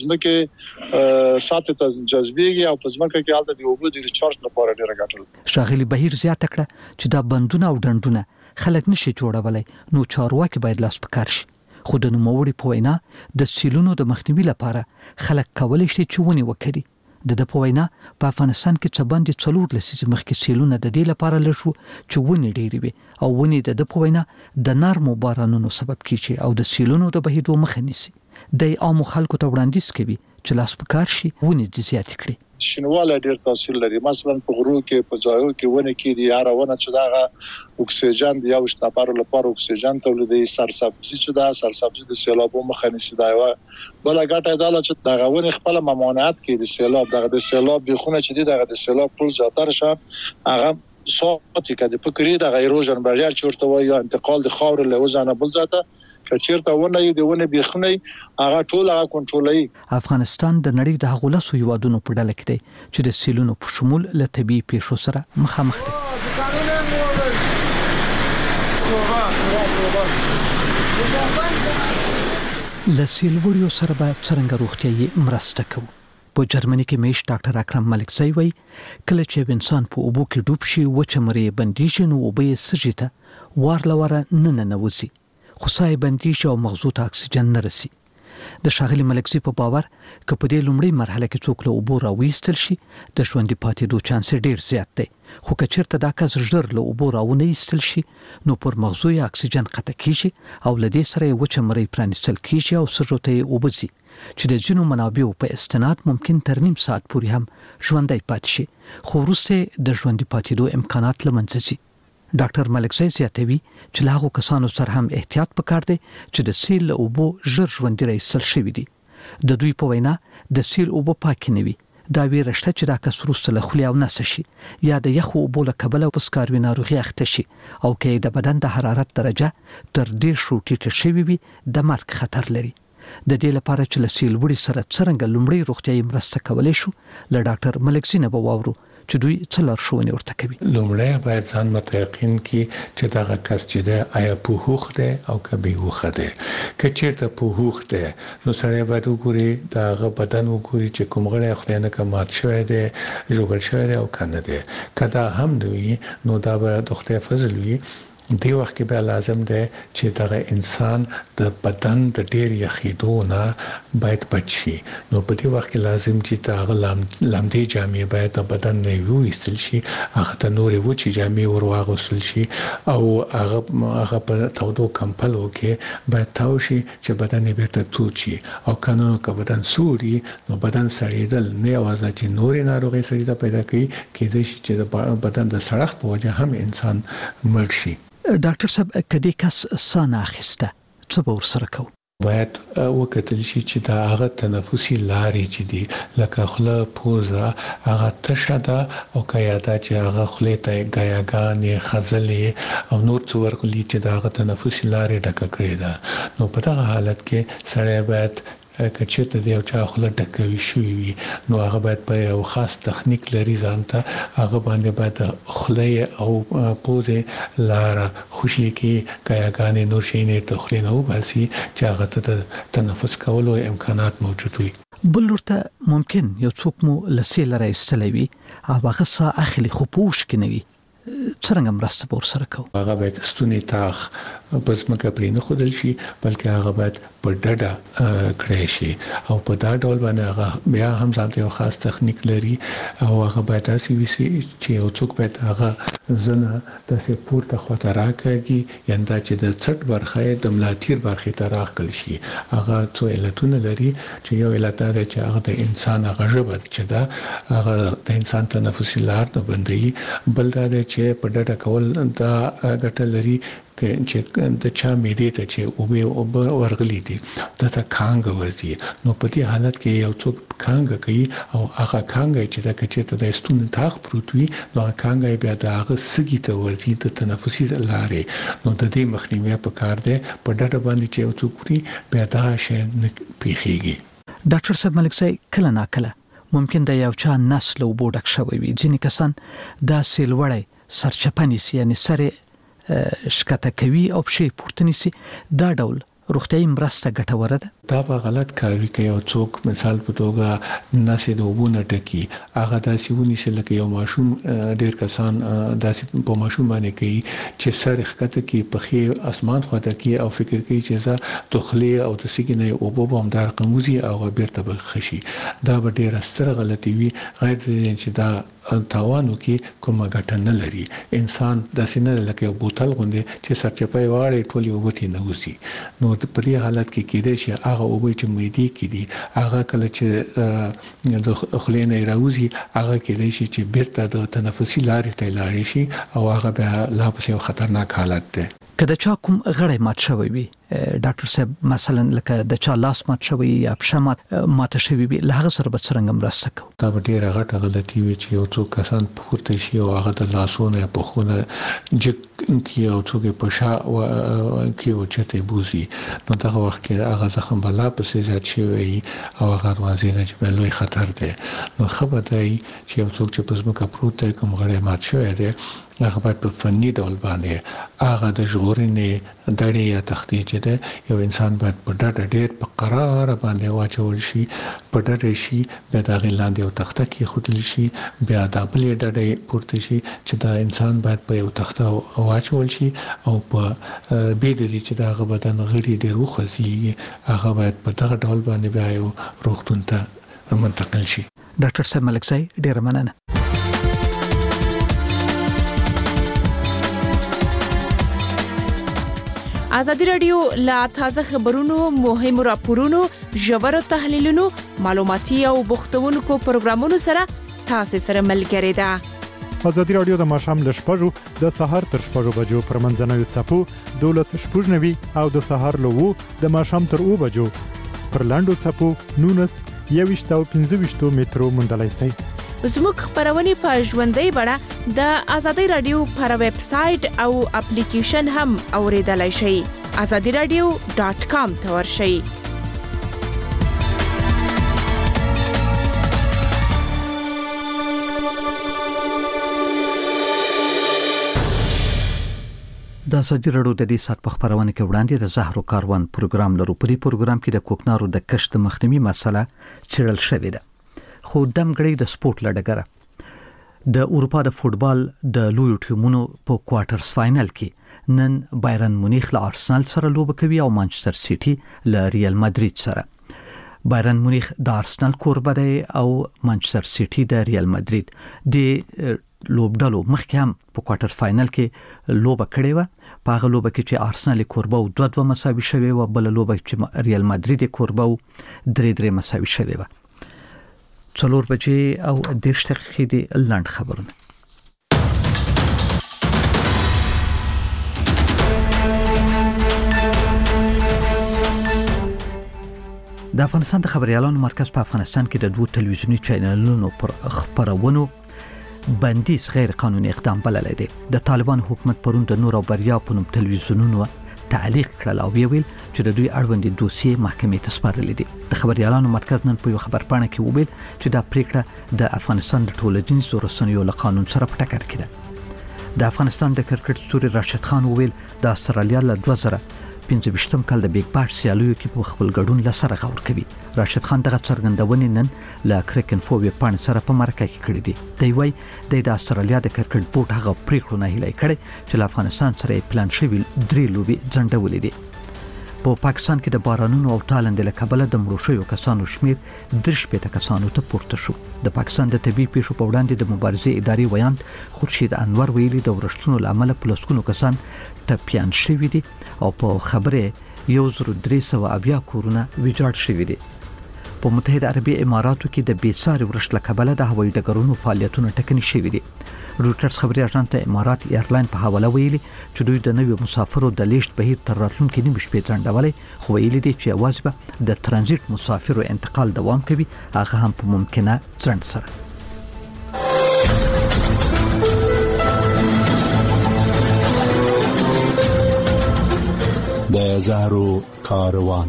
ځمکه ساتي ته جذبېږي او په ځمکه کې حالت د اوبو د ریچارج لپاره ډیره ګټه. شاغلی بهیر زیاته کړه چې دا بندونه او ډنډونه خلک نشي جوړولای نو چارواکي باید لاس پکار شي. خو د نوموړي په وینا د سیلونو د مخنیوي لپاره خلک کولای شي چې ونی وکړي. د په وینا په افغانستان کې څه باندې 4 لسیزې مخکې سیلونه د دې لپاره لږ چې ونی ډېری وي او ونی د په وینا د نرمو بارانونو سبب کیږي او د سیلونو د بهیدو مخه نیسي. د عام خلکو ته وړاندیز کوي چې لاس پکار شي ونی د زیات کړي. شینواله ډیر تاثیر لري. مثلا په غرو کې په ځایو کې ونه کې دی هرونه چې دا اکسیجن دی او شتاپارو لپاره اکسیجن تولیدي سرسبزي چې دا سرسبزي د سیلابو مخه نیسي. دا یو بل غټه دا چې دا غوونه خپل ممانعت کې د سیلاب د سیلاب بخونه چې دی د سیلاب ټول زیاتره شه هغه صوتي کده فکرې د غیروجن بریال چورته وای یا انتقال د خاور له وزنه بل ذاته کچیرته ونه دی ونه بخونه هغه ټول هغه کنټرولوي. افغانستان د نړۍ د هغو لسو هیوادونو په ډله کې دی چې د سیلونو په شمول له طبي پیښو سره مخامخ دي. له سیلوړیو سره به څرنګه روغتیايي مرسته کوو. په جرمني کې میش ډاکټر اکرم ملکزی وایي کله چې انسان په اوبو کې ډوب شي وچه مرې بندیږي نو اوبه یې سږي ته وارلواره نه ننوځي خو سای بندیږي او مغزو ته اکسیجن نه رسي. د شاغلی ملکزی په باور که په دې لومړی مرحله کې څوک له اوبو راوېستل شي د ژوندي پاتېدو چانس ډیر زیات دی. خو که چیرته دا کس ژر له اوبو راونه ایستل شي نو پر مغزو یې اکسیجن قطع کیږي او له دې سره یې وچه مرۍ پرانیستل کیږي او سږو ته یې اوبه ځي چې د ځینو منابعو په استناد ممکن تر نیم ساعت پورې هم ژوندی پاتې شي خو وروسته د ژوندي پاتېدو امکانات له منځه ځي. ډاکټر ملکزی زیاتوي چې له هغو کسانو سره هم احتیاط پکار دی چې د سیل له اوبو ژر ژوندي راایستل شوي دي. د دوی په وینا د سیل اوبه پاکې نه وي. دا ویره شته چې دا کس وروسته له خولې او نسه شي یا د یخو اوبو له کبله په سکاروي ناروغي اخته شي او که د بدن د حرارت درجه تر 10 ټیټه شوې وي د مرګ خطر لري. د دې لپاره چې له سیل وړي سره څرنګه لومړی روغتیايي مرسته کولای شو له ډاکټر ملکزی نه به واورو چې دوی څه لارښوونې ورته کوي. لومړی باید ځان متيقن کی چې دا کس چې ده آیا په هوښ ده او که به هوښ ده. که چیرته په هوښ ده نو سړی باید وګوري دا بدن وګوري چې کوم غړی خدای نه کمات شوی دی جوړ شوی دی او کنه دی. کدا هم دوی نو دا به د خدای فضل وي. دی وخت کې به لازم دی چې دغه انسان د بدن د ډیر یخیدو نه باید بچي. نو په دې وخت کې لازم چې دغه لامدې جامې باید د بدن نه وېستل شي، هغه ته نورې وچې جامې ورواغوستل شي او هغه په تودو کمپلو کې باید تاو شي چې بدن یې بیرته تود شي. او کنه که بدن سوري نو بدن سړېدل نه یوازې چې نورې ناروغۍ سړي ته پیدا کوي، کېدای شي چې د بدن د سړښت په وجه هم انسان مړ شي. ډاکټر صاحب کدی کس سانه اخیسته څه به ورسره کوو؟ باید وکتل شي چې دا هغه تنفسي لارې چې دي لکه خوله پوزه هغه تشه ده او که یاده چې هغه خولې ته ګیاګانې خځلې او نور څه ورغلي چې دا هغه تنفسي لارې ډکه کړې ده. نو په دغه حالت کې سړی باید که چېرته د یو چا خوله ډکوي شوې وي نو هغه باید په یو خاص تخنیک لري ځان ته هغه باندې باید خولې او پوزې لاره خوشي کې ګیاګانې نور شیانې د خولې نه وباسي چې هغه ته د تنفس کولو امکانات موجود وي. بل ورته ممکن یو څوک مو لسی لره ایستلی وي او هغه ساه اخلي خو په هوښ کې نه وي، څرنګه مرسته به ورسره کوو؟ هغه باید ستونی تاخ په ځمکه پرې نه ښودل شي بلکې هغه باید په ډډه کړی شي او په دا ډول باندې هغه بیا هم ځان ته یو خاص تخنیک لري او هغه باید داسې وي چې یو څوک باید هغه زنه داسې پورته خواته راکاږي، یعنې دا چې د څټ برخه یې د ملاتیر برخې ته راښکل شي. هغه څو علتونه لري چې یو علت دا دی چې هغه د انسان هغه ژبه چې ده هغه د انسان تنفسي لار نه بندوي. بل دا دی چې په ډډه کول دا ګټه لري چې د چا معدې ته چې اوبه ورغلي دي دا ته کانګه ورځي. نو په دې حالت کې یو څوک کانګه کوي او هغه کانګه چې دا کچې ته د ستوني تاخ پروت وي نو هغه کانګه بیا د هغه سږي ته ورځي د تنفسي لارې. نو د دې مخنیوي په کار دی په ډډه باندې چې یو څوک بیا دا شی نه پیښیږي. ډاکټر صاحب ملک صاحب کله ناکله ممکن د یو چا نسل او بوډک شوی وي، ځینې کسان دا سیلوړی سرچپنی سي یعنی سره شکته کوي او پښې پورته نیسي، دا ډول روغتیايي مرسته ګټوره ده؟ دا په غلط کاری کې یو څوک مثال په توګه نسې د وبونه ټکی هغه داسې ونیسي لکه یو ماشوم، ډیر کسان داسې په ماشوم باندې کوي چې سر ښکته کې پخې اسمان خواته کې او فکر کوي چې زه دخلي او د سګي نه اوبو بم دار قموزي او بیرته بخشي. دا به ډیره ستره غلطي وي، غیر چې دا تاوانو کې کومه ګټه نه لري. انسان داسې نه لکه یو بوتل غوندي چې سرچپای واړی ټول یو وتی نه وسی. نو په دې حالت کې کېدای شي هغه اوبه چې معدې کې دي هغه کله چې د خولې نه راوځي هغه کېدای شي چې بیرته د تنفسي لارې ته لاړ شي او هغه به لا پسې یو خطرناک حالت دی. که د چا کوم غړی مات شوی وي ډاکټر صاحب، مثلا لکه د چا لاس مات شوی یا پښه مات شوی وي، له هغه سره به څرنګه مرسته کوو؟ دا به ډیره غټه غلطي وي چې یو څوک کسان پورته شي او هغه د لاسونو یا پښونو جګ کې او څوک په شا کې او چته بوزي. نو دغه وخت کې هغه زخم بلا پسې زیات شوی او هغه روانځي نه چې لوی خطر دی. نو خبر دی چې یو څوک چې په ځمکه پروت دی کوم غړی مات شوی دی هغه باید په فني ډول باندې هغه د ژغورنې دړې یا تختې چې ده یو انسان باید په ډډه ډېر په قرار باندې واچول شي، په ډډه شي، بیا د هغې لاندې یو تخته کېښودل شي، بیا دا بلې ډډې پورته شي چې دا انسان باید په یو تخته واچول شي او په بې د دې چې د هغه بدن غړي ډېر وخوځېږي هغه باید په دغه ډول باندې بیا یو روغتون ته منتقل شي. ډاکټر صاحب ملک صاحب ډېره مننه. ازادي رادیو لا تازه خبرونو، مهمو راپورونو، ژورو تحلیلونو، معلوماتي او بوختونکو پروګرامونو سره تاسو سره ملګری ده. ازادي رادیو د ماښام له 6 د سهار تر 6 بجو پر منځنوي څپو 12:09 او د سهار له 2 د ماښام تر 2 بجو پر لاندو څپو 19 او 15 مترو مندلای سي. زموږ خبرونه په ژوندۍ بڼه د ازادي رادیو پر ویب سټ او اپلیکیشن هم اوریدلای شئ. azadiradio.com ته ورشئ. د ازادي راډیو د دې سات په خبرونه کې وړاندې د زهرو کاروان پروګرام لرو. په دې پروګرام کې د کوکنارو د کښت مخنیوي مسله چیرل شوې ده. خو دمګړی د سپورت لړګره د اروپا د فوتبال د لوی ټیمونو په کوارټرز فائنل کې نن بایرن مونیخ له ارسنال سره لوبه کوي او مانچستر سیټي له ریال مادرید سره. بایرن مونیخ د ارسنال کوربه دی او مانچستر سیټي د ریال مادرید د لوبډالو مخکې هم په کوارټر فائنل کې لوبه کړې و. په هغه لوبه کې چې ارسنال کوربه او 2-2 مساوي شوه او بل لوبه چې ریال مادرید کوربه او 3-3 مساوي شوه و. 4 بجې او 10 دقیقې د لاند خبرونه. د افغانستان د خبريالانو مرکز په افغانستان کې د 2 تلویزیونی چینلونو پر خبرونو بندیز غیر قانوني اقدام بللی دی. د طالبان حکومت پرون د نور او بریا په نوم تلویزیونونو تعلیق کړل او ویل چې د دوی اړوند دوسیې محکمې ته سپارلې دي. د خبريالانو مرکز نن په یو خبرپاڼه کې وویل چې دا پریکړه د افغانستان د ټولنیزو رسنیو له قانون سره په ټکر کې ده. د افغانستان د کرکټ ستوري راشد خان وویل د استرالیا له 2015 کال د بیگ باش سیالیو کې په خپل ګډون لسره غور کوي. راشد خان دغه څرګندونې نن له کرکن فوبیا پاڼې سره په مرکه کې کړې دي. دی وایي د استرالیا د کرکټ بورډ هغه پریکړه نه هلي کړي چې له افغانستان سره پلان شوی 3 لوبي ځنډولې دي. په پاکستان کې د بارانونو او تالند له کبله د مړو شویو کسانو شمیر 3 کسانو ته پورته شو. د پاکستان د طبي پیښو په وړاندې د مبارزې ادارې ویان خورشید انور ویلي د ورښتونو لامل پلسکونو کسان ټپيان شوي دي او په خبره 1300 کورونه ویجاړ شوي دي. په متحده عربی اماراتو کې د بیساري ورښت له کبله د هوایي ډګرونو فعالیتونه ټکني شوي دي. روټرز خبري اژانس ته امارات ایرلاین په حواله ویلي چې دوی د نویو مسافرو د لیست بهیر تر راتلونکي نیمه شپې ځنډولې، خو ویلي دي چې اواز به د ترانزیت مسافرو انتقال دوام کوي، هغه هم په ممکنه ځنډ سره. د زهرو کاروان.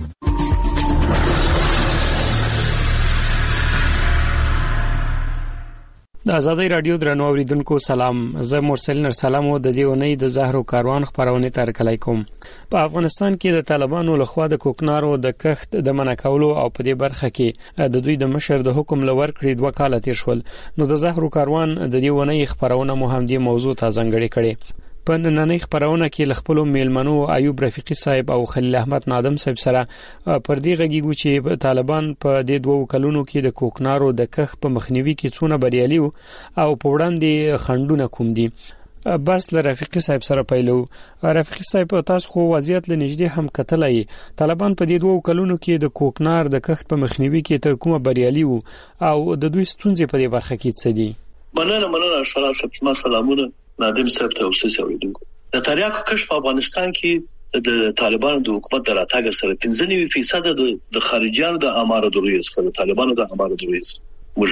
د ازادي رادیو درنو اوریدونکو سلام. زه مرسل نرسلام او د دې اونۍ د زهرو کاروان خبرونه ترکلای کوم. په افغانستان کې د طالبانو لخوا د کوکنارو د کښت د منع کولو او په دې برخه کې د دوی د مشر د حکم لور کړی 2 کال تیر شول. نو د زهرو کاروان د دې اونۍ خبرونه مو هم دې موضوع ته ځانګړې کړي. په نننۍ خبرونه کې لخپلو میلمنو ایوب رفیقی صاحب او خلیل احمد نادم صاحب سره پر دې غږیږو چې طالبان په دې 2 کلونو کې د کوکنارو د کښت په مخنیوي کې څونه بریالي او په وړاندې خنډونه کوم دي. بس له رفیقی صاحب سره پیلو. رفیقی صاحب تاسو خو وضعیت لنږدې هم کتلای. طالبان په دې 2 کلونو کې د کوکنار د کښت په مخنیوي کې تر کومه بریالي او د دوی ستونزې په دې برخه کې څه دي؟ مننه شرافت سلامونه نادم صاحب ته اوسه اوریدونکو. د تریاکو کښت په افغانستان کې د طالبانو د حکومت د راتګ سره 95% د خارجيانو د اماره دروي څخه د طالبانو د اماره دروي موږ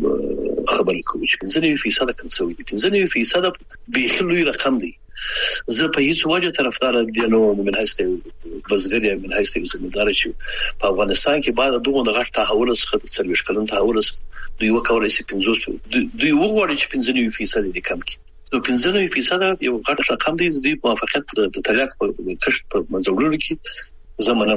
خبرې کوو چې 95% کوم څه وي. 95% به خلوی رقم دی. زه په هیڅ وجه طرفدار دي نو من هسته بزګر یا من هسته زمیندار چې په افغانستان کې بعد دغه غټ تحول څخه د 40 کلن تحول دوی وکولای شي 50 دوی وګوري چې 95% دي کم کی. نو 95% یو غټ رقم دی. د موافقت د تریاک په کښت په منځوړلو کې زمانه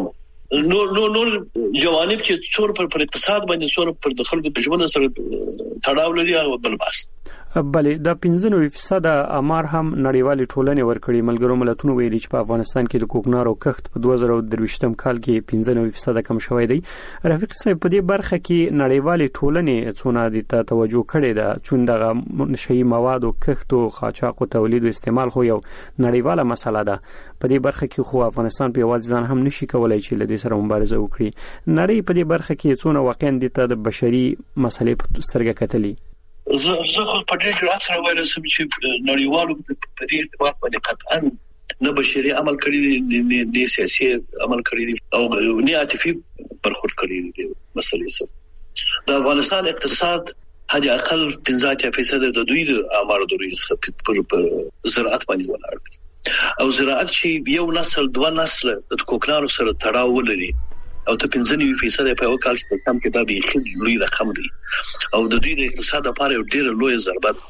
نو جوانب چې څور پر اقتصاد باندې څور پر د خلکو د ژوند سره تړاو لري او بل بحث. بلې د 95% امار هم نړیوالې ټولنې ورکړي. ملګرو ملتونو ویلي چې په افغانستان کې د کوکنارو کښت په 2023 کال کې 95% کم شوی دی. رفیق صاحب په دې برخه کې نړیوالې ټولنې څونه د توجه کړې ده چې دغه نشئی مواد او کښت او قاچاق او تولید او استعمال خو یو نړیواله مسله ده. په دې برخه کې خو افغانستان په یوازې ځان هم نشي کولای چې لدې سره مبارزه وکړي. نړۍ په دې برخه کې څونه واقعا د بشري مسلې په سترګه کتلي. زه خو په دې جرأت سره وایم چې نړیوالو په دې ارتباط باندې قطعا نه بشري عمل کړی دي، سیاسي عمل کړی دي او نه عاطفي برخورد کړی دي. مسلې سره د افغانستان اقتصاد حد اقل 15% د دوی د امارو دوی څخه پر زراعت باندې ولاړ دي. او زراعت چې یو نسل 2 نسل د کوکنارو سره تړاو ولري او ته 95% په یو کال کې کم کې دا به خېل لوی رقم دی او د دوی د اقتصاد لپاره یو ډېر لوی ضربه ده.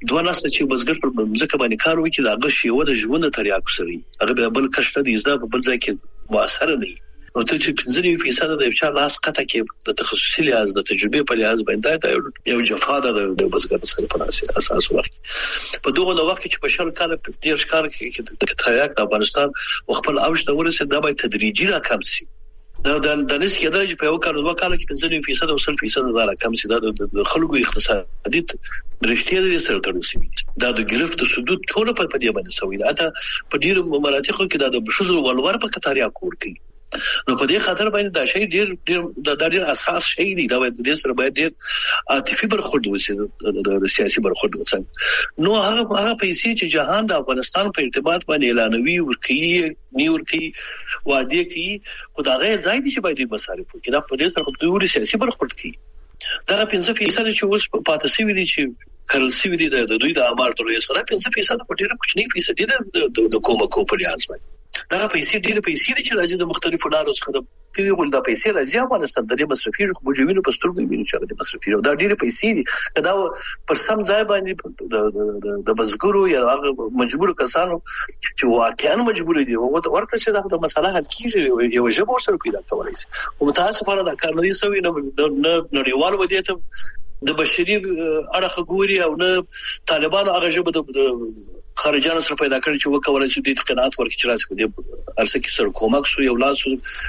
دوه نسل چې بزګر پر ځکه باندې کار وکړي دا غشي و د ژوند تریاکو سره هغه بل کشته دي زده په بل ځای کې موثر نه وي او ته چې 15% د افشار لاس قطه کې د تخصصي لحاظ د تجربه په لحاظ باندې دا یو جفا ده د بزګر سره په اساس وخت په دغه وخت کې په شل کال په ډیر ښکار کې د تریاک د افغانستان خپل اوج ته ورسېد دا به تدریجي راکم شي دا د نس کېدل چې په یو کال دوه کال کې 15% او 10% دا راکم شي دا د خلکو اقتصادي رښتیا دي سره تړل شي دا د ګرفت سدود ټول په دې باندې سوي دا په ډیر مراتبو کې دا د بشوز ولور په کتاریا کور کوي نو په دې خاطر باندې دا شی ډیر اساس شی دی دا د دې سره باید ډیر عاطفي برخورد وشي د سیاسي برخورد وشي نو هغه پیسې چې جهان د افغانستان په ارتباط باندې اعلانوي ورکي نیورکي وعده کوي خدای ځای دي چې باید مصارف وکړي دا په دې سره د ډیر سیاسي برخورد کوي دا 15% چې اوس پاتې شوی دي چې کرنسي وي د دوی د امارت رئیس خلا 15% په ډیره کوچنی فیصد دي د کومه کوپریانس باندې دا پیسې ډیره پیسې دي چې راځي د مختلفو لارو څخه کوي ول دا پیسې راځي افغانستان د مصرفي جو بوجوینو په سترګو ویني چې د مصرفي دا ډیره پیسې دي دا پر سم ځای باندې د بزګرو یا مجبور کسانو چې واقعا مجبور دي او ورکړي چې دا مسله حل کیږي یو ژبه سره پیدا کولای شي او متاسفانه دا کار نه دي سوي نه نړیوال ودیته د بشري اړه ګوري او نه طالبانو هغه ژبه د خارجانو سره پیدا کړی چې وکولای شي د قناعت ورکړي چې راځي د ارسه کې سره کومک سو یو لاس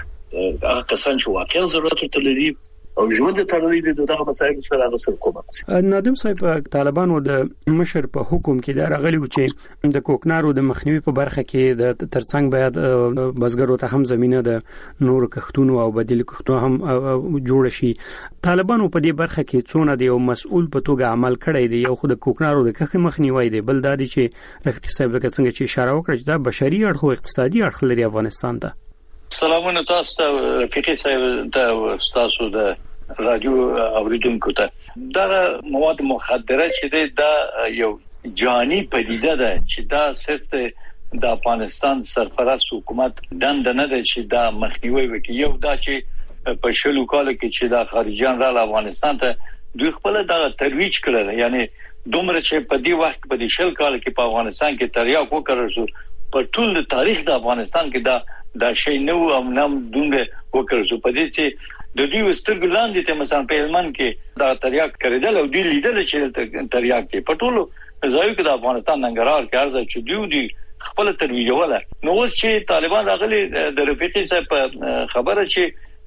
هغه کسان چې واقعا ضرورت لري او ژوند ته تړلې دغه مسایل سره هغه سره کومک نادم صاحب طالبانو د مشر په حکم کې دا راغلی و چې د کوکنارو د مخنیوي په برخه کې د ترڅنګ باید بزګرو ته هم زمينه د نور کښتونو او بدیل کښتونو هم جوړ شي طالبانو په دې برخه کې څونه دی او مسؤل په توګه عمل کړی دی یو خو د کوکنارو د کښې مخنیوي دی بل دا دی چې رفیق صاحب څنګه چې اشاره وکړه چې دا بشري اړخ او اقتصادي اړخ لري افغانستان ته سلامونه تاسو ته فقيه صاحب د تاسو د رادیو اوریدونکو ته دا مواد مخدره چې دا یو جانی پدیده ده چې دا صرف د افغانستان سرپرست حکومت دند نه ده چې دا مخنیوي وکړي یو دا چې په شلو کال کې چې دا خارجيان را افغانستان ته دوی خپل دا ترویج کړل یعنی دومره چې په دې وخت په دې شل کال کې په افغانستان کې تریاک وکړل په ټول تاریخ د افغانستان کې دا شی نو او نام دومره وکړل په دې چې د دوی وسترګ لاندې ته مثلا په هلمند کې دا تریاک کړل او دوی لیدل چې تریاک کې په ټول ځایو کې د افغانستان ننګرهار کې ارزه چې دوی خپل ترویج ولا نو اوس چې طالبان راغلي د رفیقي صاحب خبره چې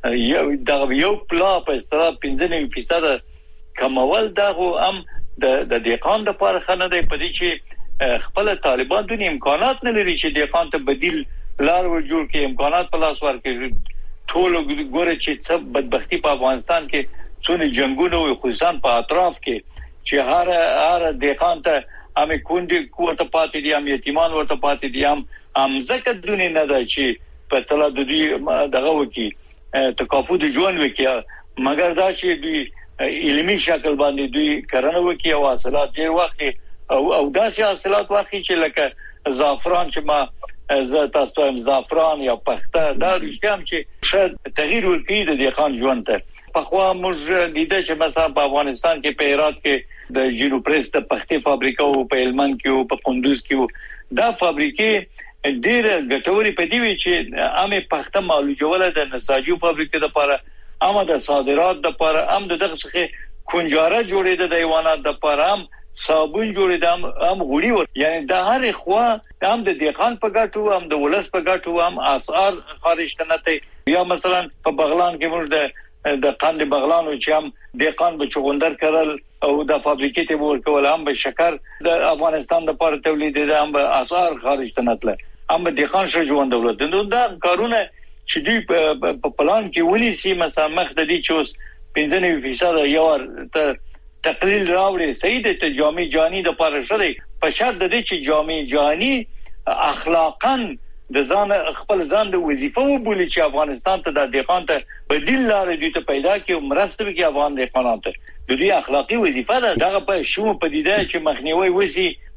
یو پلا په استرا 15% کمول دا هم د دقان د لپاره خنه دی په دې چې خپل طالبان د امکانات نه لري چې دقان ته بدیل لار جوړ کړي امکانات په لاس ورکړي ټول ګوره چې څه بدبختی په افغانستان کې څونه جنگونه او خصوصا په اطراف کې چې هر دقان ته امې کندې کوته پاتې دي ام یتیمان ورته پاتې دي ام ځکه دونه نه ده چې په صلاح د دې دغه وکی تکافو د ژوند وکي مګر دا چې دوی علمي شکل باندې دوی کرنه وکي او حاصلات ډیر وخت او داسې حاصلات واخی چې لکه زعفران چې ما تاسو هم زعفران یا پخته دا رښتیا چې شاید تغییر ورکړي د دهقان ژوند ته په خو موږ لیدل چې مثلا په افغانستان کې په هرات کې د جینو پریس د پختې فابریکه او په هلمند کې او په کندوز کې دا فابریکې ډېر ګټوري پدې وی چې عامه پخته معلومه د نساجو فابریکې لپاره عامه د صادرات لپاره هم دغه څخه کنجاره جوړېده د حیوانات لپاره هم صابون جوړېدم هم غوړي یعنی د هر خوا هم د دهقان په ګټو هم د ولس په ګټو هم اسعار خارج تنته یا مثلا په بغلان کې موږ د قند بغلان او چې هم دهقان به چغندر کړل او د فابریکې ته ورکول هم به شکر د افغانستان لپاره تولید دي هم به اسعار خارج تنته هم دهقان شو ژوند دولت دا کارونه چې دوی په پلان کې ونی سي مثلا مخ د دې چوس 15% یو تقلیل راوړي سید ته جامع جانی د پاره شری په شرط د دې چې جامع جانی اخلاقاً د ځان خپل ځان د وظیفه وبولي چې افغانستان ته د دهقان ته بدیل لارې دي ته پیدا کړي مرسته وکړي افغان دهقانانو ته د دې اخلاقی وظیفه ده دغه په شوم پدیده چې مخنیوي وسی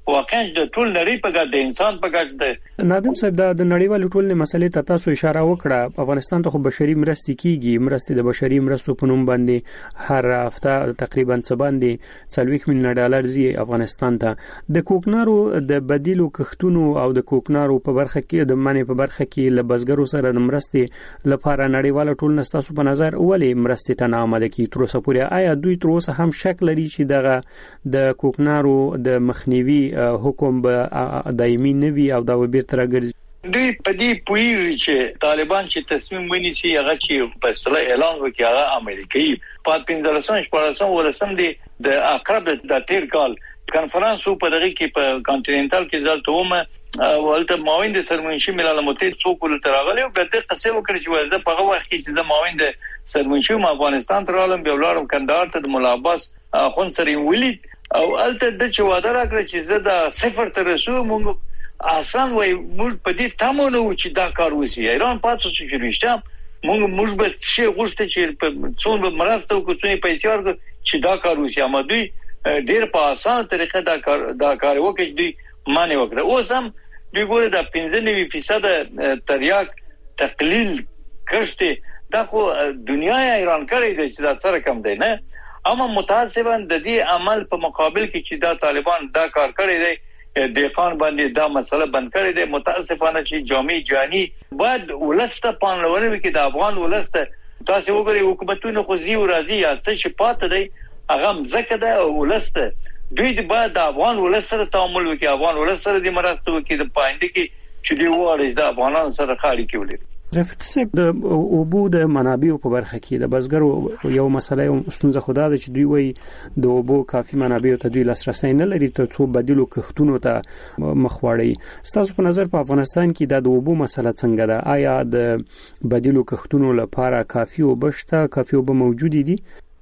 واقعا د ټول نړۍ په ګټه د انسان په ګټه ده. نادم صاحب د نړیوال ټولنې مسلې ته تاسو اشاره وکړه. افغانستان ته خو بشري مرستې کیږي، مرستې د بشري مرستو په نوم باندې هر هفته تقریبا څه باندې 40 میلیون ډالر زی افغانستان ته. د کوکنارو د بدیلو کښتونو او د کوکنارو په برخه کې د منې په برخه کې له بزګرو سره د مرستې لپاره نړیوال ټولنه تاسو په نظر ولې مرستې ته نامده کی تر اوسه پورې؟ آیا دوی تر اوسه هم شک لري چې دغه د کوکنارو د مخنیوي حکم به دایمي نه وي او دا به بیرته راګرځي؟ دوی په دې پوهیږي چې طالبان چې تصمیم ونیسي هغه چې فیصله اعلان وکړي هغه امریکایي په 15 دی د اقرب د تیر کال کانفرنس په دغه کې په کانټیننټال کې ځل تومه ولته ماوین د سرمنشي ملل متحد څوک ول تراغلی او د قصې وکړي چې ولته په هغه وخت کې چې د ماوین د سرمنشي افغانستان ته رالم به ولارم کندهار ته د مولا عباس خون سره ولید او الته د چې وعده راکړه چې زه د صفر تر رسو مونږ آسان وای موږ په دې تمونه و چې دا کار وسی. ایران پاتې شو چې رښتیا موږ به څه غوښته چې په څون مرسته وکړو پیسې ورکړو چې دا کار وسی. اما دوی ډیر په اسانه طریقه دا کار وکړي. دوی معنی وکړه. اوس هم دوی ګوره د 15% تریاک تقلیل کړشته دا خو دنیا ایران کړی دی چې دا سره کم دی نه. اما متاسفانه د دې عمل په مقابل کې چې دا طالبان دا کار کړی دی دهقان باندې دا مسله بند کړی دی. متاسفانه چې جامع جانی باید ولسته پانلونه وکړي د افغان ولسته. تاسو وګورئ حکومتونه خو زی او راضی یا څه چې پات دی هغه مزکه ده او ولسته دوی د بعد د افغان ولسته تعامل وکړي، افغان ولسته د مرسته وکړي د پاینده کې چې دی واره د افغانانو سره خاړي کې ولري. رفیق صاحب د اوبو د منابعو په برخه کې د بزګرو یو مسله یو ستونزه خدا ده چې دوی وایي د اوبو کافي منابعو ته دوی لاسرسي نه لري ته څو بدیلو کښتونو ته مخ واړي. ستاسو په نظر په افغانستان کې د اوبو مسله څنګه ده؟ آیا د بدیلو کښتونو لپاره کافي اوبه شته، کافي اوبه موجود دي؟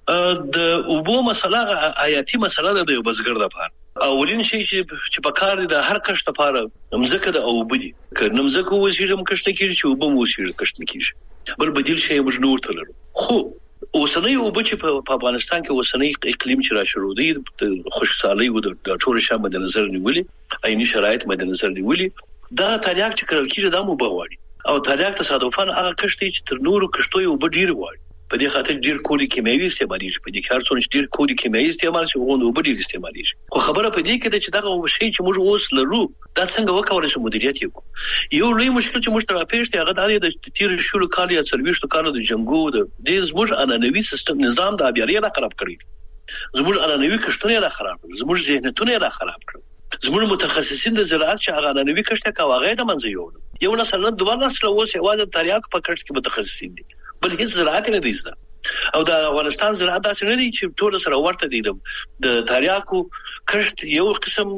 د اوبو مسله حیاتي مسله ده د بزګر لپاره. اولین شی چې په کار دي د هر کښت لپاره مزکه د اوبه دي. که نمزکه وسیږم کښت کیږي چې اوبه مو وسیږي کښت کیږي. بل بدیل شی موږ نور تللو. خو اوسنۍ اوبه چې په افغانستان کې اوسنۍ اقلیم چې را شروع دي د خوشحالي او د ټول شامل مد نظر نیولې عیني شرایط مد نظر نیولې دا تریاک چې کړل کیږي دا مو بغواړي او تریاک تصادفاً هغه کښت چې تر نورو کښتو اوبه ډیر وایي. په دې خاطر ډیر کولی کیمیاوي استعمالېږي. په دې کار څون ډیر کولی کیمیاوي استعمال شي غوډه اوبه ډیر استعمالېږي. خو خبره په دې کې ده چې دا شی چې موږ اوس لرو دا څنګه وکولای شو مدیریت وکړو. یو لوی مشکل چې موږ ته راپېښ دی هغه د تیر شلو کال یا 40 کال د جنگو د دې زموږ انانوي سیستم نظام د ابياري را خراب کړی. زموږ انانوي کښتونه را خراب کړل، زموږ ذهنیتونه را خراب کړل. زموږ متخصصین د زراعت چې هغه انانوي کښت کاوه د منځ یو نسل نه دوه نسل اوس یوازې تریاک په کښت کې متخصصین دي بل هیڅ زراعت نه دي زده. او د افغانستان زراعت داسې نه دي چې ټول سره ورته دي. د تریاکو کښت یو قسم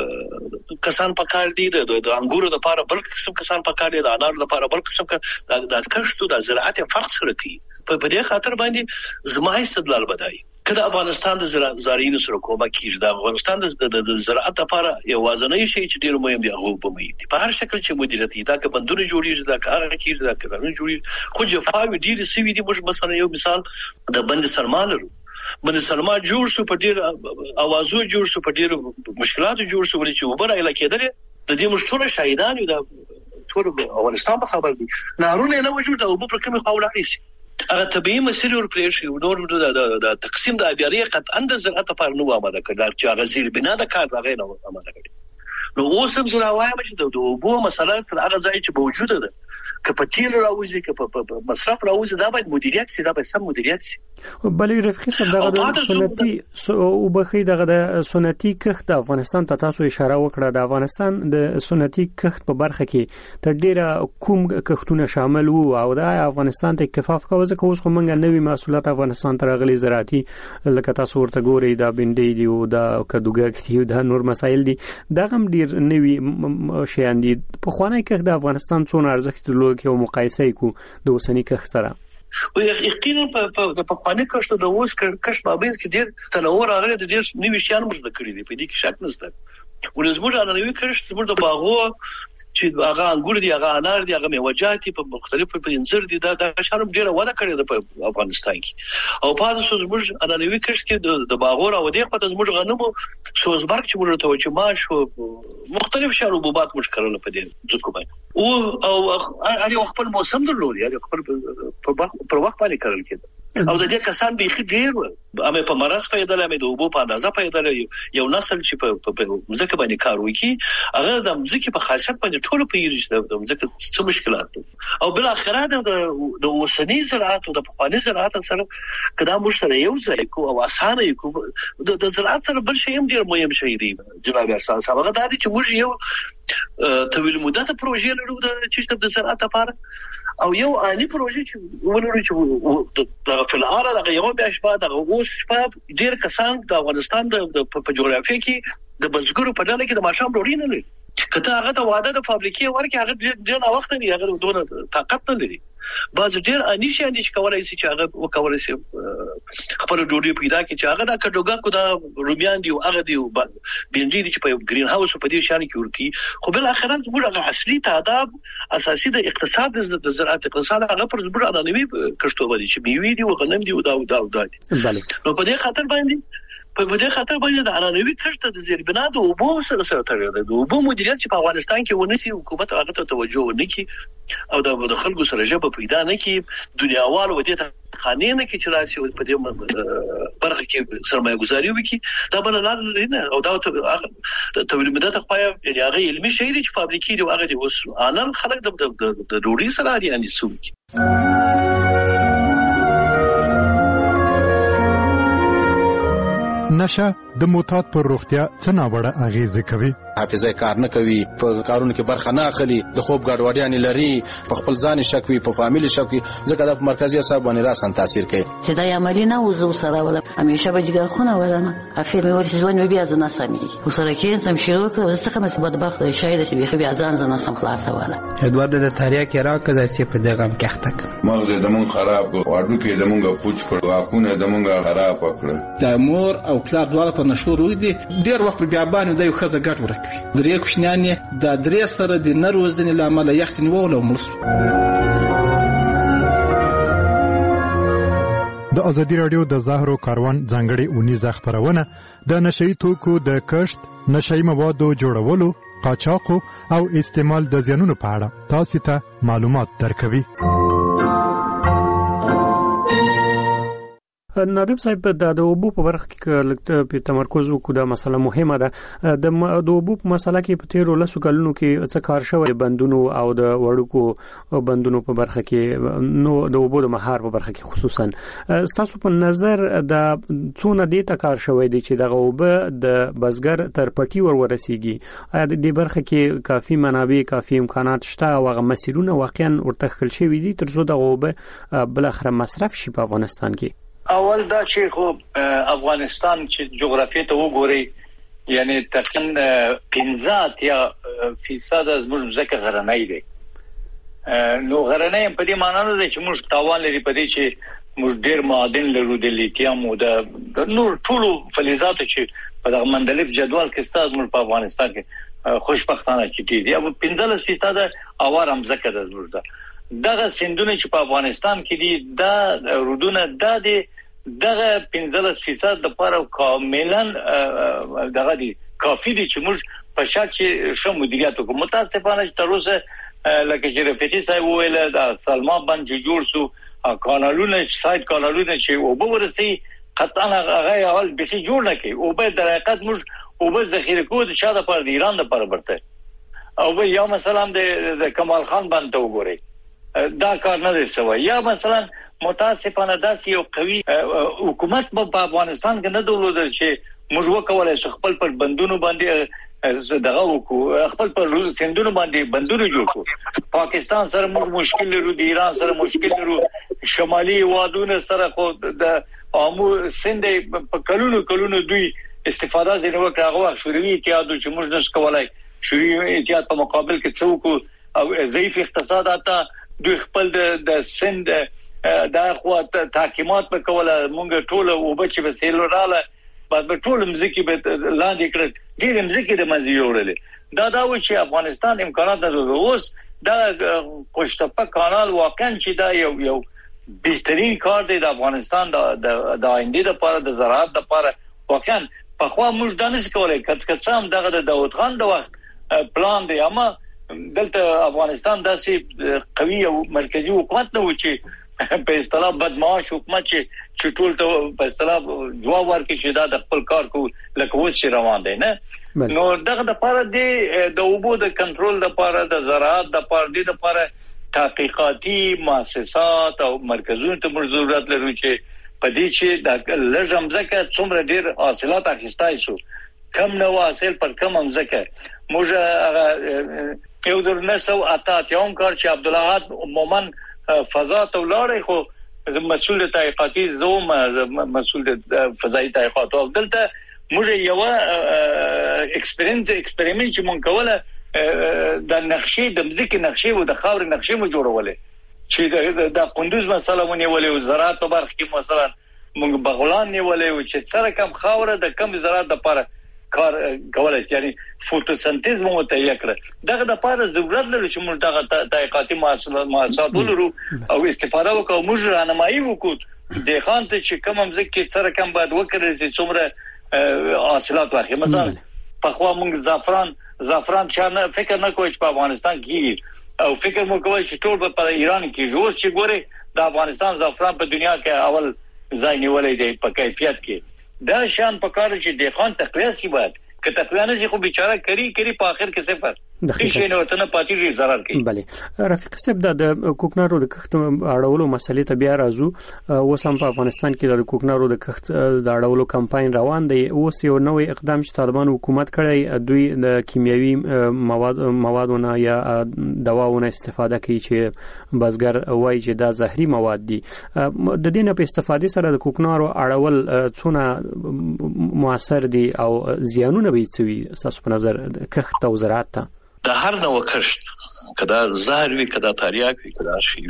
کسان پکار دي، د انګورو لپاره بل قسم کسان پکار دي، د انارو لپاره بل قسم د کښت او د زراعت فرق سره کوي. په دې خاطر باندې زما استدلال بدای کله افغانستان د زراعتینو سره کومه کیږي. د افغانستان د زراعت لپاره یو وازنۍ شي چې ډیر مهم دی هغه به مې په هر شکل چې مدیریت دا که بندونه جوړیږي دا که هغه کیږي دا که نه جوړیږي. خو جفاوی ډیر سوي دي. موږ مثلا یو مثال د بند سلمان لرو. بند سلمان جوړ شو په ډیر اوازو جوړ شو په ډیر مشکلاتو جوړ شو چې وبره علاقې درې د دې مشهور شاهدان یو د ټول افغانستان په خبر دي نارونه نه وجود او په کومه خاوله شي هغه طبيعي مسیر ور پرې شي نور د تقسیم د ابياري قطعا د زراعت لپاره نو آماده کړل چې هغه زیر بنا د کار دغه نه آماده کړي. نو اوس هم زه وایم چې د اوبو مسله تر هغه ځای چې موجوده ده که په تیل راوځي که په مصرف راوځي دا باید مدیریت شي، دا باید سم مدیریت شي. بلې رفیق صاحب دغه د سنتي او بخي دغه د سنتي کښت د افغانستان ته تاسو اشاره وکړه. د افغانستان د سنتي کښت په برخه کې تر ډیره کوم کښتونه شامل وو او د افغانستان ته کفاف کوزه که اوس خو موږ نوې محصولات افغانستان ته راغلي زراعتي لکه تاسو ورته ګورئ دا بنډۍ دی او دا کدوګک دی دا نور مسایل دي دا هم ډیر نوې شیان دي. په خوانه کې د افغانستان څونه ارزښت درلود کې مقایسه کو د اوسنی کښت سره؟ او یقینا په پخوانی کښت د اوس کښت مابین کې ډیر تنوع راغلی د ډیر نوي شیان موږ د کړی دي په دې کې شک نشته. ولزموږ عنعنوي کښت زموږ د باغو چې هغه انګور دي هغه انار دي هغه میوه‌جات دي په مختلفو په انځر دي دا شانم ډیره وده کړې ده په افغانستان کې او په تاسو زموږ عنعنوي کښت کې د باغو او د خپل زموږ غنمو سوزبرګ چې موږ ته چې ماش مختلف شربوبات موږ کړل په دې ځکه باندې او هغه خپل موسم درلود هغه خپل پر وخت باندې کړل کېده او د دې کسان به خې ډیر امه په مرز پیدا لمه د وبو په اندازه پیدا یو نسل چې په ځکه باندې کار وکي هغه د ځکه په خاصیت باندې ټول په یری د ځکه څه مشکلات او بل اخره د اوسنی زراعت او د پخوانی زراعت سره کدا موږ سره یو ځای کو او اسانه کو د زراعت سره بل شی هم ډیر مهم شي دی جناب اساس هغه د دې چې موږ یو طویل مدته پروژې لرو د زراعت لپاره او یو عالی پروژې چې ولرو چې د فلهاره د یو بیا شپه د اوس شپه ډیر کسان د افغانستان د په جغرافیه کې د بزګرو په ډله کې د ماشام ډوډۍ نه لري کته هغه د واده د فابریکې ورکه هغه ډیر وخت نه هغه دونه طاقت نه لري باز ډیر انیشي چې کولای شي چې هغه وکولای شي خپل ډوډۍ پیدا کړي چې هغه د کډوګا کو د رومیان دی او هغه دی بنجي دي چې په گرین هاوس په دې شان کې ورتي خو بل اخرت موږ هغه اصلي تعداد اساسي د اقتصاد د زراعت اقتصاد هغه پر زبر عنعنوي کښتو باندې چې میوې دي او غنم دي او دا دي نو په دې خاطر باندې د عنعنوي کښت د زیربنا د اوبو سره تړاو لري د اوبو مدیریت چې په افغانستان کې ونسي حکومت هغه ته توجه ونکړي او د خلکو سره جبه پیدا نه کړي دنیاوال ودې ته قانون کې چې راشي په دې برخه کې سرمایه گذاري وکړي دا بل نه او دا تولید مدته خو یعنی هغه علمي شی دی چې فابریکې دی هغه دی اوس انن خلک د ډوډۍ سره اړین دي سوق نشه د موتات پر روغتیا څه ناوړه اغیزه کوي حافظه کار نه کوي په کارونو کې برخه نه اخلي د خوب ګډوډیان لري په خپل ځان شک وي په فامیلی شک وي ځکه د مرکزی اعصاب باندې راسن تاثیر کوي چې دا عملی نه وزو سره ولا همیشه به جګر خونه ولنه اخر مې ورته ځوان بیا ځنه سمي وسره کې سم شروع کړ څه کومه بدبخت شاید چې بیا ځان ځنه سم خلاص ولا ادوارد د تاریخ راکړه چې په دغه هم کېخته مغز د مون خراب واړو کې د مونږه پوچ کړ واکونه د مونږه خراب کړ د مور او پلار دواړه په نشور ودی ډیر وخت بیا باندې د یو خزه ګټ ورکوي درې کوشنیان د درې سره د نروزنې لامل یخنی وول او ملس د ازادي رادیو د زهرو کاروان ځانګړي اونیزه خبرونه د نشئی توکو د کښت نشئی موادو جوړولو قاچاق او استعمال د زیانونو په اړه تاسو ته معلومات درکوي نادم صاحب د اوبو په برخه کې لکه په تمرکز وکړو دا مسله مهمه ده د اوبو په مسله کې په تیرو لسو کلونو کې څه کار شوی بندونو او د وړوکو بندونو په برخه کې نو د اوبو د مهار په برخه کې خصوصا تاسو په نظر د څونه د کار شوی دی چې د اوبو د بزګر تر پټي ورسیږي د دې برخه کې کافي منابع کافي امکانات شته او هغه مسیرونه واقعا ورته خل شوی دي ترڅو د اوبو بل اخر مصرف شي په افغانستان کې اول دا چې خو افغانستان چې جغرافیه ته وګوري یعنی تقریبا 15% زموږ ځکه غرنۍ دی نو غرنۍ په دې معنی نه چې موږ تاوان لري په دې چې موږ ډېر معادن لرو د لیتیم او د نور ټولو فلزات چې په دغه مندلف جدول کې ستاسو موږ په افغانستان کې خوشبختانه چې دي او 15% اوار هم ځکه د زموږ دغه سندونه چې په افغانستان کې دي دا رودونه دغه 15% د لپاره کاملا دغه دي کافي دي چې موږ په شک چې شو مدیریت وکړو متاسفانه تر اوسه لکه چې رفیقي صاحب ویل دا سلمان باندې جوړ سو کانالونه سایت کانالونه چې او به ورسي قطعا هغه اول به جوړ نه کوي او به در حقیقت موږ او به ذخیره کوو د شاده پر ایران لپاره برته او به یا مثلا د کمال خان باندې وګورئ دا کار نه دی شوی یا مثلا متاسفانه داسې یو قوي حکومت په افغانستان کې نه درلودل چې موږ وکولای شو خپل پر بندونو باندې دغه وکړو خپل پر سندونو باندې بندونه جوړ کړو پاکستان سره موږ مشکل لرو د ایران سره مشکل لرو شمالي وادونه سره خو د امو سند په کلونو دوی استفاده زینو وکړه هغه شوروي اتحاد چې موږ نس کولای شوروي اتحاد په مقابل کې څوک او ضعیف اقتصادات دوی خپل د سند دا خو تحکیمات په کوله مونږ ټول او بچ به سیل رااله بعد ټول مزکی به لاندې کړ ډیر مزکی د منځ یوړل دا و چې افغانستان امکانات لري اوس دا قشتپه کانال واقعا چې دا یو بهترین کار دی د افغانستان د آینده لپاره د زراعت لپاره واقعا په خوا موږ دانش کولای کڅام دغه د داوود خان د وخت پلان دی اما دلته افغانستان داسې قوي او مرکزی حکومت نه و چې په اصطلاح بدمعاش حکومت چې ټول ته په اصطلاح جواب ورکړي چې دا د خپل کار کو لکه اوس چې روان دی نه نو دغه د لپاره د اوبو د کنټرول لپاره د زراعت لپاره د لپاره تحقیقاتي مؤسسات او مرکزونو ته ضرورت لري چې په دې چې د لږم ځکه څومره ډیر حاصلات اخیستای شو کم نو حاصل پر کم هم ځکه موږ یو ځل نسو اتات یو کار چې عبد الله مومن فضا ته ولاړې خو مسؤل تحقیقاتي زوم مسؤل فضائي تحقیقات او دلته موږ یو ایکسپریمنت چې مونږ کوله د نقشې د مځکې نقشې او د خاور نقشې مو جوړولې چې د قندوز مثلا ونیولې او زراعت په برخه کې مثلا موږ بغلان نیولې او چې سره کم خاور د کم زراعت لپاره کار کولای یعنی فوتوسنتیز مو ته یکړه دغه د لپاره ضرورت لري چې موږ دغه تحقیقاتي مؤسسات ولرو او استفاده وکړو موږ راهنمایي وکړو د خان ته چې کوم ځکه سره کم باید وکړي چې څومره حاصلات واخلي مثلا په خوا موږ زعفران چانه فکر نه کوی چې په افغانستان کې او فکر مو کوي چې ټول په ایران کې جوړ شي ګوره د افغانستان زعفران په دنیا کې اول ځای نیولې دی په کیفیت کې دا شان په کار چې د خان تقویه سی باید که تقویه نه شي خو بیچاره کری په اخر کې صفر هیڅ نه وته نه پاتې ضرر کوي بله رفیق صاحب د کوکنارو د کښت اړولو مسلې ته بیا راځو اوس هم په افغانستان کې د کوکنارو د کښت د اړولو کمپاین روان دی اوس یو نوې اقدام چې طالبان حکومت کړی دوی د کیمیاوي موادونو یا دواونو استفاده کوي چې بازګر وایي چې دا زهري مواد دي د دې نه په استفادې سره د کوکنارو اړول څونه موثر دي او زیانونه به څه تاسو په نظر کښت او زراعت ته د هر نوع کښت کدا زهر وی کدا تاریاک وی کدا شی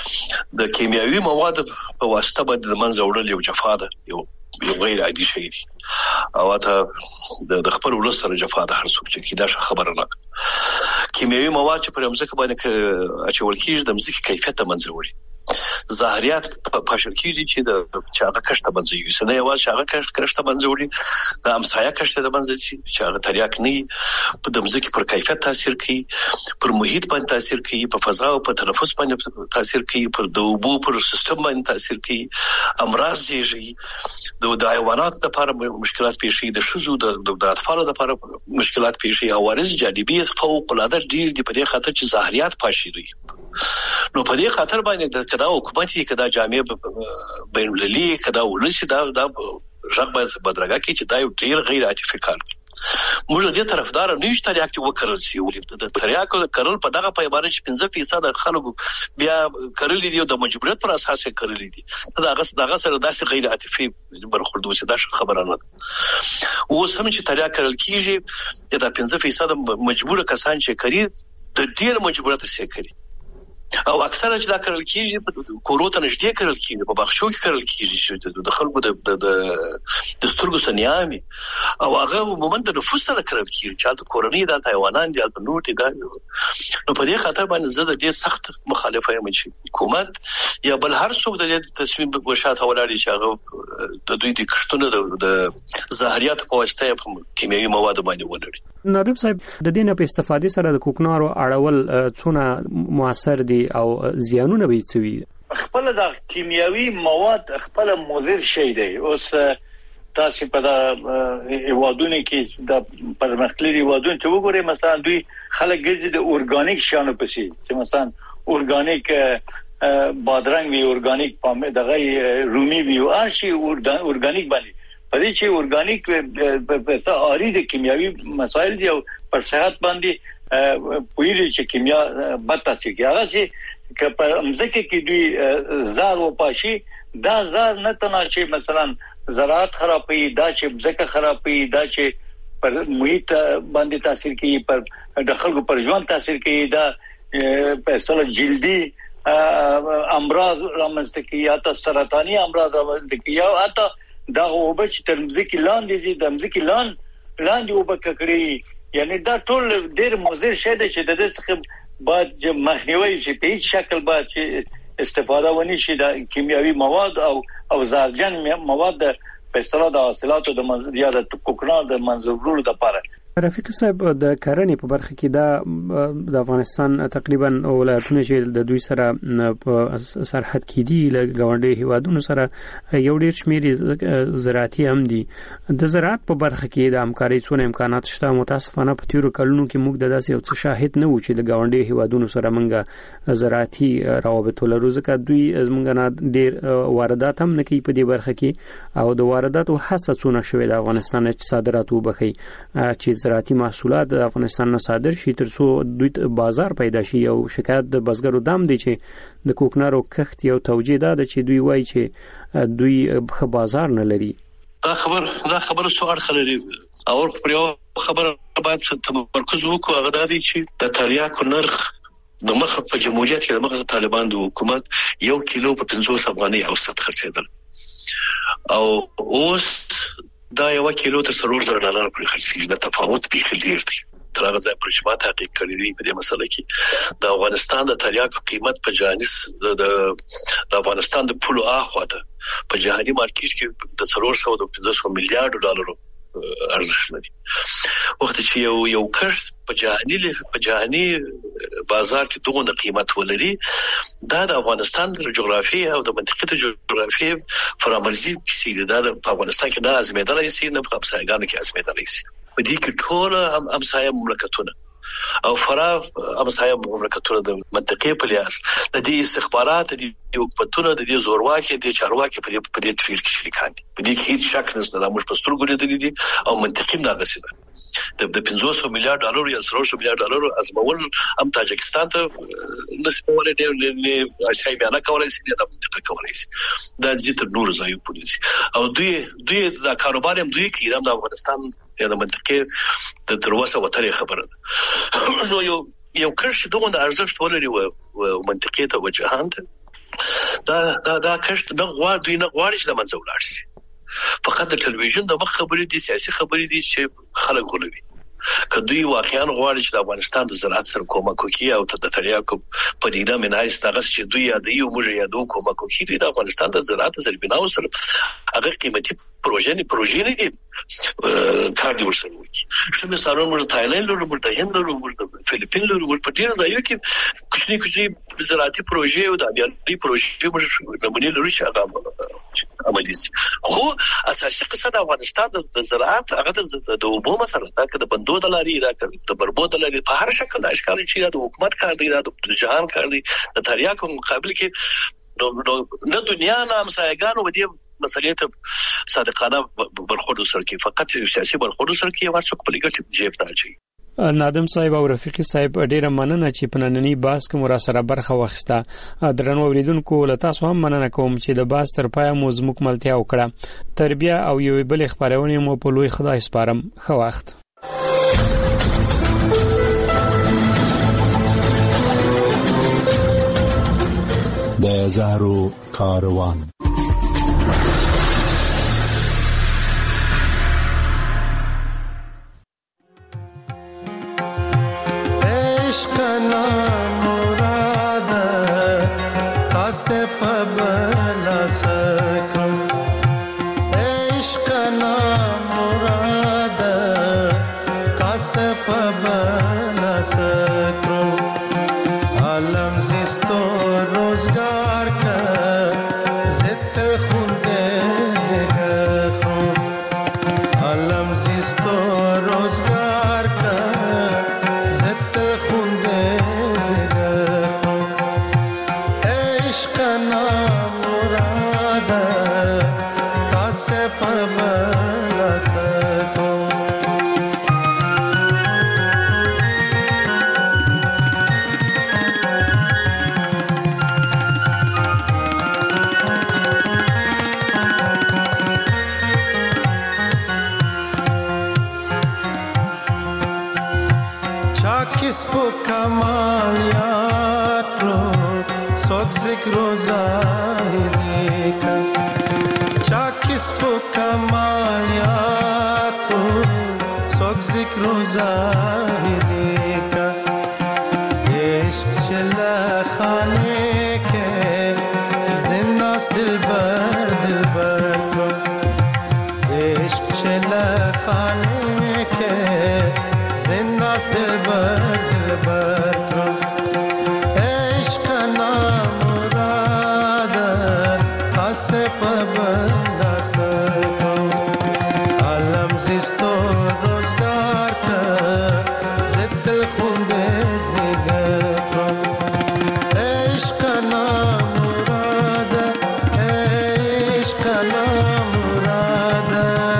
د کیمیاوي مواد په واسطه باندې د منځ وړل یو جفا ده یو غیر عادي شی دی او ته د خپل ولس سره جفا ده هر څوک چې دا خبره نه کیمیاوي مواد چې پر امزه باندې اچول کیږي د مزه کیفیت منځ وړي زهريات په شرکې دي چې د چاغه کښته بنځي سنه یوازې چاغه کښته بنځوړي د امسایا کښته د بنځي چې هغه تریاک نه په دمزه کې پر کیفیت تاثیر کوي پر محیط باندې تاثیر کوي په فضا او په تنفس باندې تاثیر کوي پر دوبو پر سیستم باندې تاثیر کوي امراض زیږي د حیوانات لپاره مشکلات پیښي د شذو د اطفال لپاره مشکلات پیښي او عوارض جانبي فوق العاده ډیر دي په دې خاطر چې زهريات پاشي دي نو په دې خاطر باندې کدا حکومت کدا جامع بین المللي کدا ولسی دا ژغ باید بدرګه کی چې دا یو ډیر غیر عاطفي کار موږ دې طرفدار نه یو تریاک ته وکړل سی ولې د تریاک کارول په دغه پیمانه چې 5% خلکو بیا کړل دي او د مجبوریت پر اساس کړل دي دغه سره داسې غیر عاطفي برخورد وسی دا خبره نه او سم چې تریاک کړل کیږي دا 5% مجبور کسان چې کړي د ډیر مجبوریت سره کړي او اکثره چې دا کړل کیږي په کوروته نشته کړل کیږي په بخښو کې کړل کیږي چې د خلکو د سترګو سنیامي او هغه عموما د نفوس سره کړل کیږي چې د کورنۍ د حیوانات د نوټي دا نو په دې خاطر باندې زه د دې سخت مخالفه یم چې حکومت یا بل هر څوک د تصمیم وشاته ولاړ چې هغه د دوی د کښتونو د زهريات په واسطه په کیمیاوي مواد باندې ولري نادم صاحب د دې نه په استفادې سره د کوکنارو اړول څونه موثر دي او زیانونه به څه وي خپل د کیمیاوي مواد خپل مضر شي دی اوس تاسو په هیوادونو کې د پرمختللي هیوادونو ته وګورئ مثلا دوی خلک ګرځي د اورګانیک شانو پسې چې مثلا اورګانیک بادرنګ وی اورګانیک پامه دغه رومي وی او شي اورګانیک باندې پدې چې اورګانیک په اړه د کیمیاوي مسایل دی او پر صحت باندې پویری چې کیمیا بد تاثیر کوي هغه چې په مزکه کې دوی زار او پاشي دا زار نه تنا چې مثلا زراعت خرابوي دا چې مزکه خرابوي دا چې پر محیط باندې تاثیر کوي پر د خلکو پر ژوند تاثیر کوي دا په اصل جلدي امراض رامنځته کوي یا سرطاني امراض رامنځته کوي یا دا اوبه چې تر مځکې لاندې دي د مځکې لاندې اوبه ککړي یعنی دا ټول ډېر مضر شی دی چې د دې څخه باید مخنیوي شي په هیڅ شکل باید چې استفاده ونی شي د کیمیاوي مواد او زهرجن مواد په اصطلاح د حاصلاتو د یا د کوکنار د منځوړلو لپاره. رفیق صاحب د کرنې په برخه کې دا د افغانستان تقریبا ولایتونه چې د دوی سره په سرحد کې دي له ګاونډي هیوادونو سره یو ډیر شمیر زراعتي هم دي. د زراعت په برخه کې د همکارۍ څونه امکانات شته؟ متاسفانه په تیرو کلونو کې موږ د داسې یو څه شاهد نه وو چې د ګاونډي هیوادونو سره موږ زراعتي روابط ولرو، ځکه دوی زموږ نه ډیر واردات هم نه کوي په دې برخه کې او د وارداتو هڅه څونه شوې د افغانستان چې صادرات وبخي چې زراعتي محصولات د افغانستان نه صادر شي ترڅو دوی بازار پیدا شي. او شکایت د بزګرو دام دی چې د کوکنارو کښت یو توجیه ده چې دوی وایي چې دوی په بازار نه لري. دا خبره څو اړخ لري او پر یو خبره باید تمرکز وکړو، هغه دا دی چې د تریاکو نرخ د مخ په جمهوریت کې د مخ طالبان د حکومت 1 کیلو په 500 افغانۍ اوسط خرڅېدل او اوس دا 1 کیلو تر $300 پورې خرڅېږي. د تفاوت به ډیر دی. تر هغه ځای پورې چې ما تحقیق کړی دی په دې مسله کې د افغانستان د تریاکو قیمت په جهاني د افغانستان د پولو اخواته په جهاني مارکیټ کې د $450 میلیارډ ارزښت لري. وخت چې یو کښت په جهاني بازار کې دغه قیمت ولري، دا د افغانستان د جغرافیې او د منطقې د جغرافیې فرامرزي کیسې ده. د افغانستان کې نه ازمیدلای شي نه په همسایګانو کې ازمیدلای شي. په دې کې ټول همسایه مملکتونه او فرا همسایه مملکتونه د منطقې په لیاس د دې استخبارات د حکومتونو د دې زورواکي د چارواکي په دې تفیر کې شریکان دي. په دې کې هیڅ شک نشته د موږ په سترګو لیدلې دي او منطقې نه غسیده. د $500 میلیارډ یا $300 میلیارډ ازمول هم تاجکستان ته نسبوله نه شي بیان کولای شي د منطقه کولای شي د ځیتر نور ځایو پولیسي او دوی د کاروبار هم دوی کې د افغانستان یا د منطقه د دروازه وترې خبره ده. نو یو کښ دغه د ارزښت ولري او منطقه ته وجهان ده دا کښ نه غواړي دوی نه غواړي چې د منځ ولاړ شي. فقط د ټلویزیون د مخ خبرې دي، سیاسي خبرې دي چې خلک غولوي. که دوی واقعا غواړي چې د افغانستان د زراعت سره کومک وکړي او د تریاکو پدیده منایس دغه چې دوی یادوي او موږ یادو کومک وکړي د افغانستان د زراعت زربیناو سره هغه قیمتي پروژې نه دي کار دی ورسره وکړي. چې مثلا موږ تایلند لرو، موږ د هند لرو، موږ د فلیپین لرو، موږ په ډیر ځایو کې کوچني زراعتي پروژې او د ابياني پروژې موږ نمونه لرو چې هغه عملي شي. خو اساسي قصه د افغانستان د زراعت هغه د اوبو مسله ده، که د بندو د لاري دا د بربو د لاري په هر شکل د اشکال چې د حکومت کار دی، د جهان کار دی. د تریاکو مقابل کې نه دنیا نه همسایګانو ودی مسلې ته صادقانه برخورد سره کې فقط سیاسي برخورد سره کې ورڅ په لګټ جیب ته اچي. نادم صاحب او رفیقي صاحب ډیره مننه چې په نننی باس کې مو را سره برخه واخیسته. درنو اوریدونکو له تاسو هم مننه کوم چې د باس تر پای مو زموږ ملتیا وکړه. تربیه او یو بل خبرونه مو په لوی خدای سپارم. خو وخت د زهرو کاروان. عشق نامراد کاسه پبلا سکم، عشق نامراد کاسه پبلا سکم، عالم زیستو روزگار که زت خونده زگر خون، عالم زیستو روزگار که किसको कमालियात रो सोग जिक्रो ज़ाहिरी का चा किसको कमालियात को सोक जिक्र ज़ाहिरी का इश्क चला खाने के जिन्नास दिलबर दिलबर को इश्क चला खाने के जिन्नास दिलबर दिलबर को इश्क नाम मुराद आसे पबला सको आलम जिस्तो रोजगार का जिद खुंदे जिगर को इश्क नाम मुराद इश्क नाम मुराद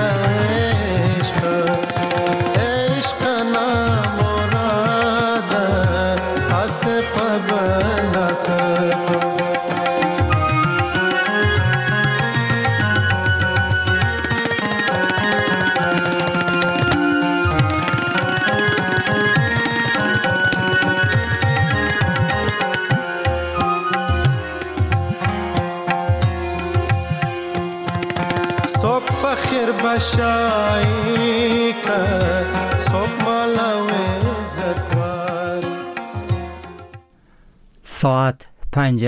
इश्क नाम मुराद आसे पबला सको सोक फखर बशाई का सोक मालावे ज़तवार ساعت 5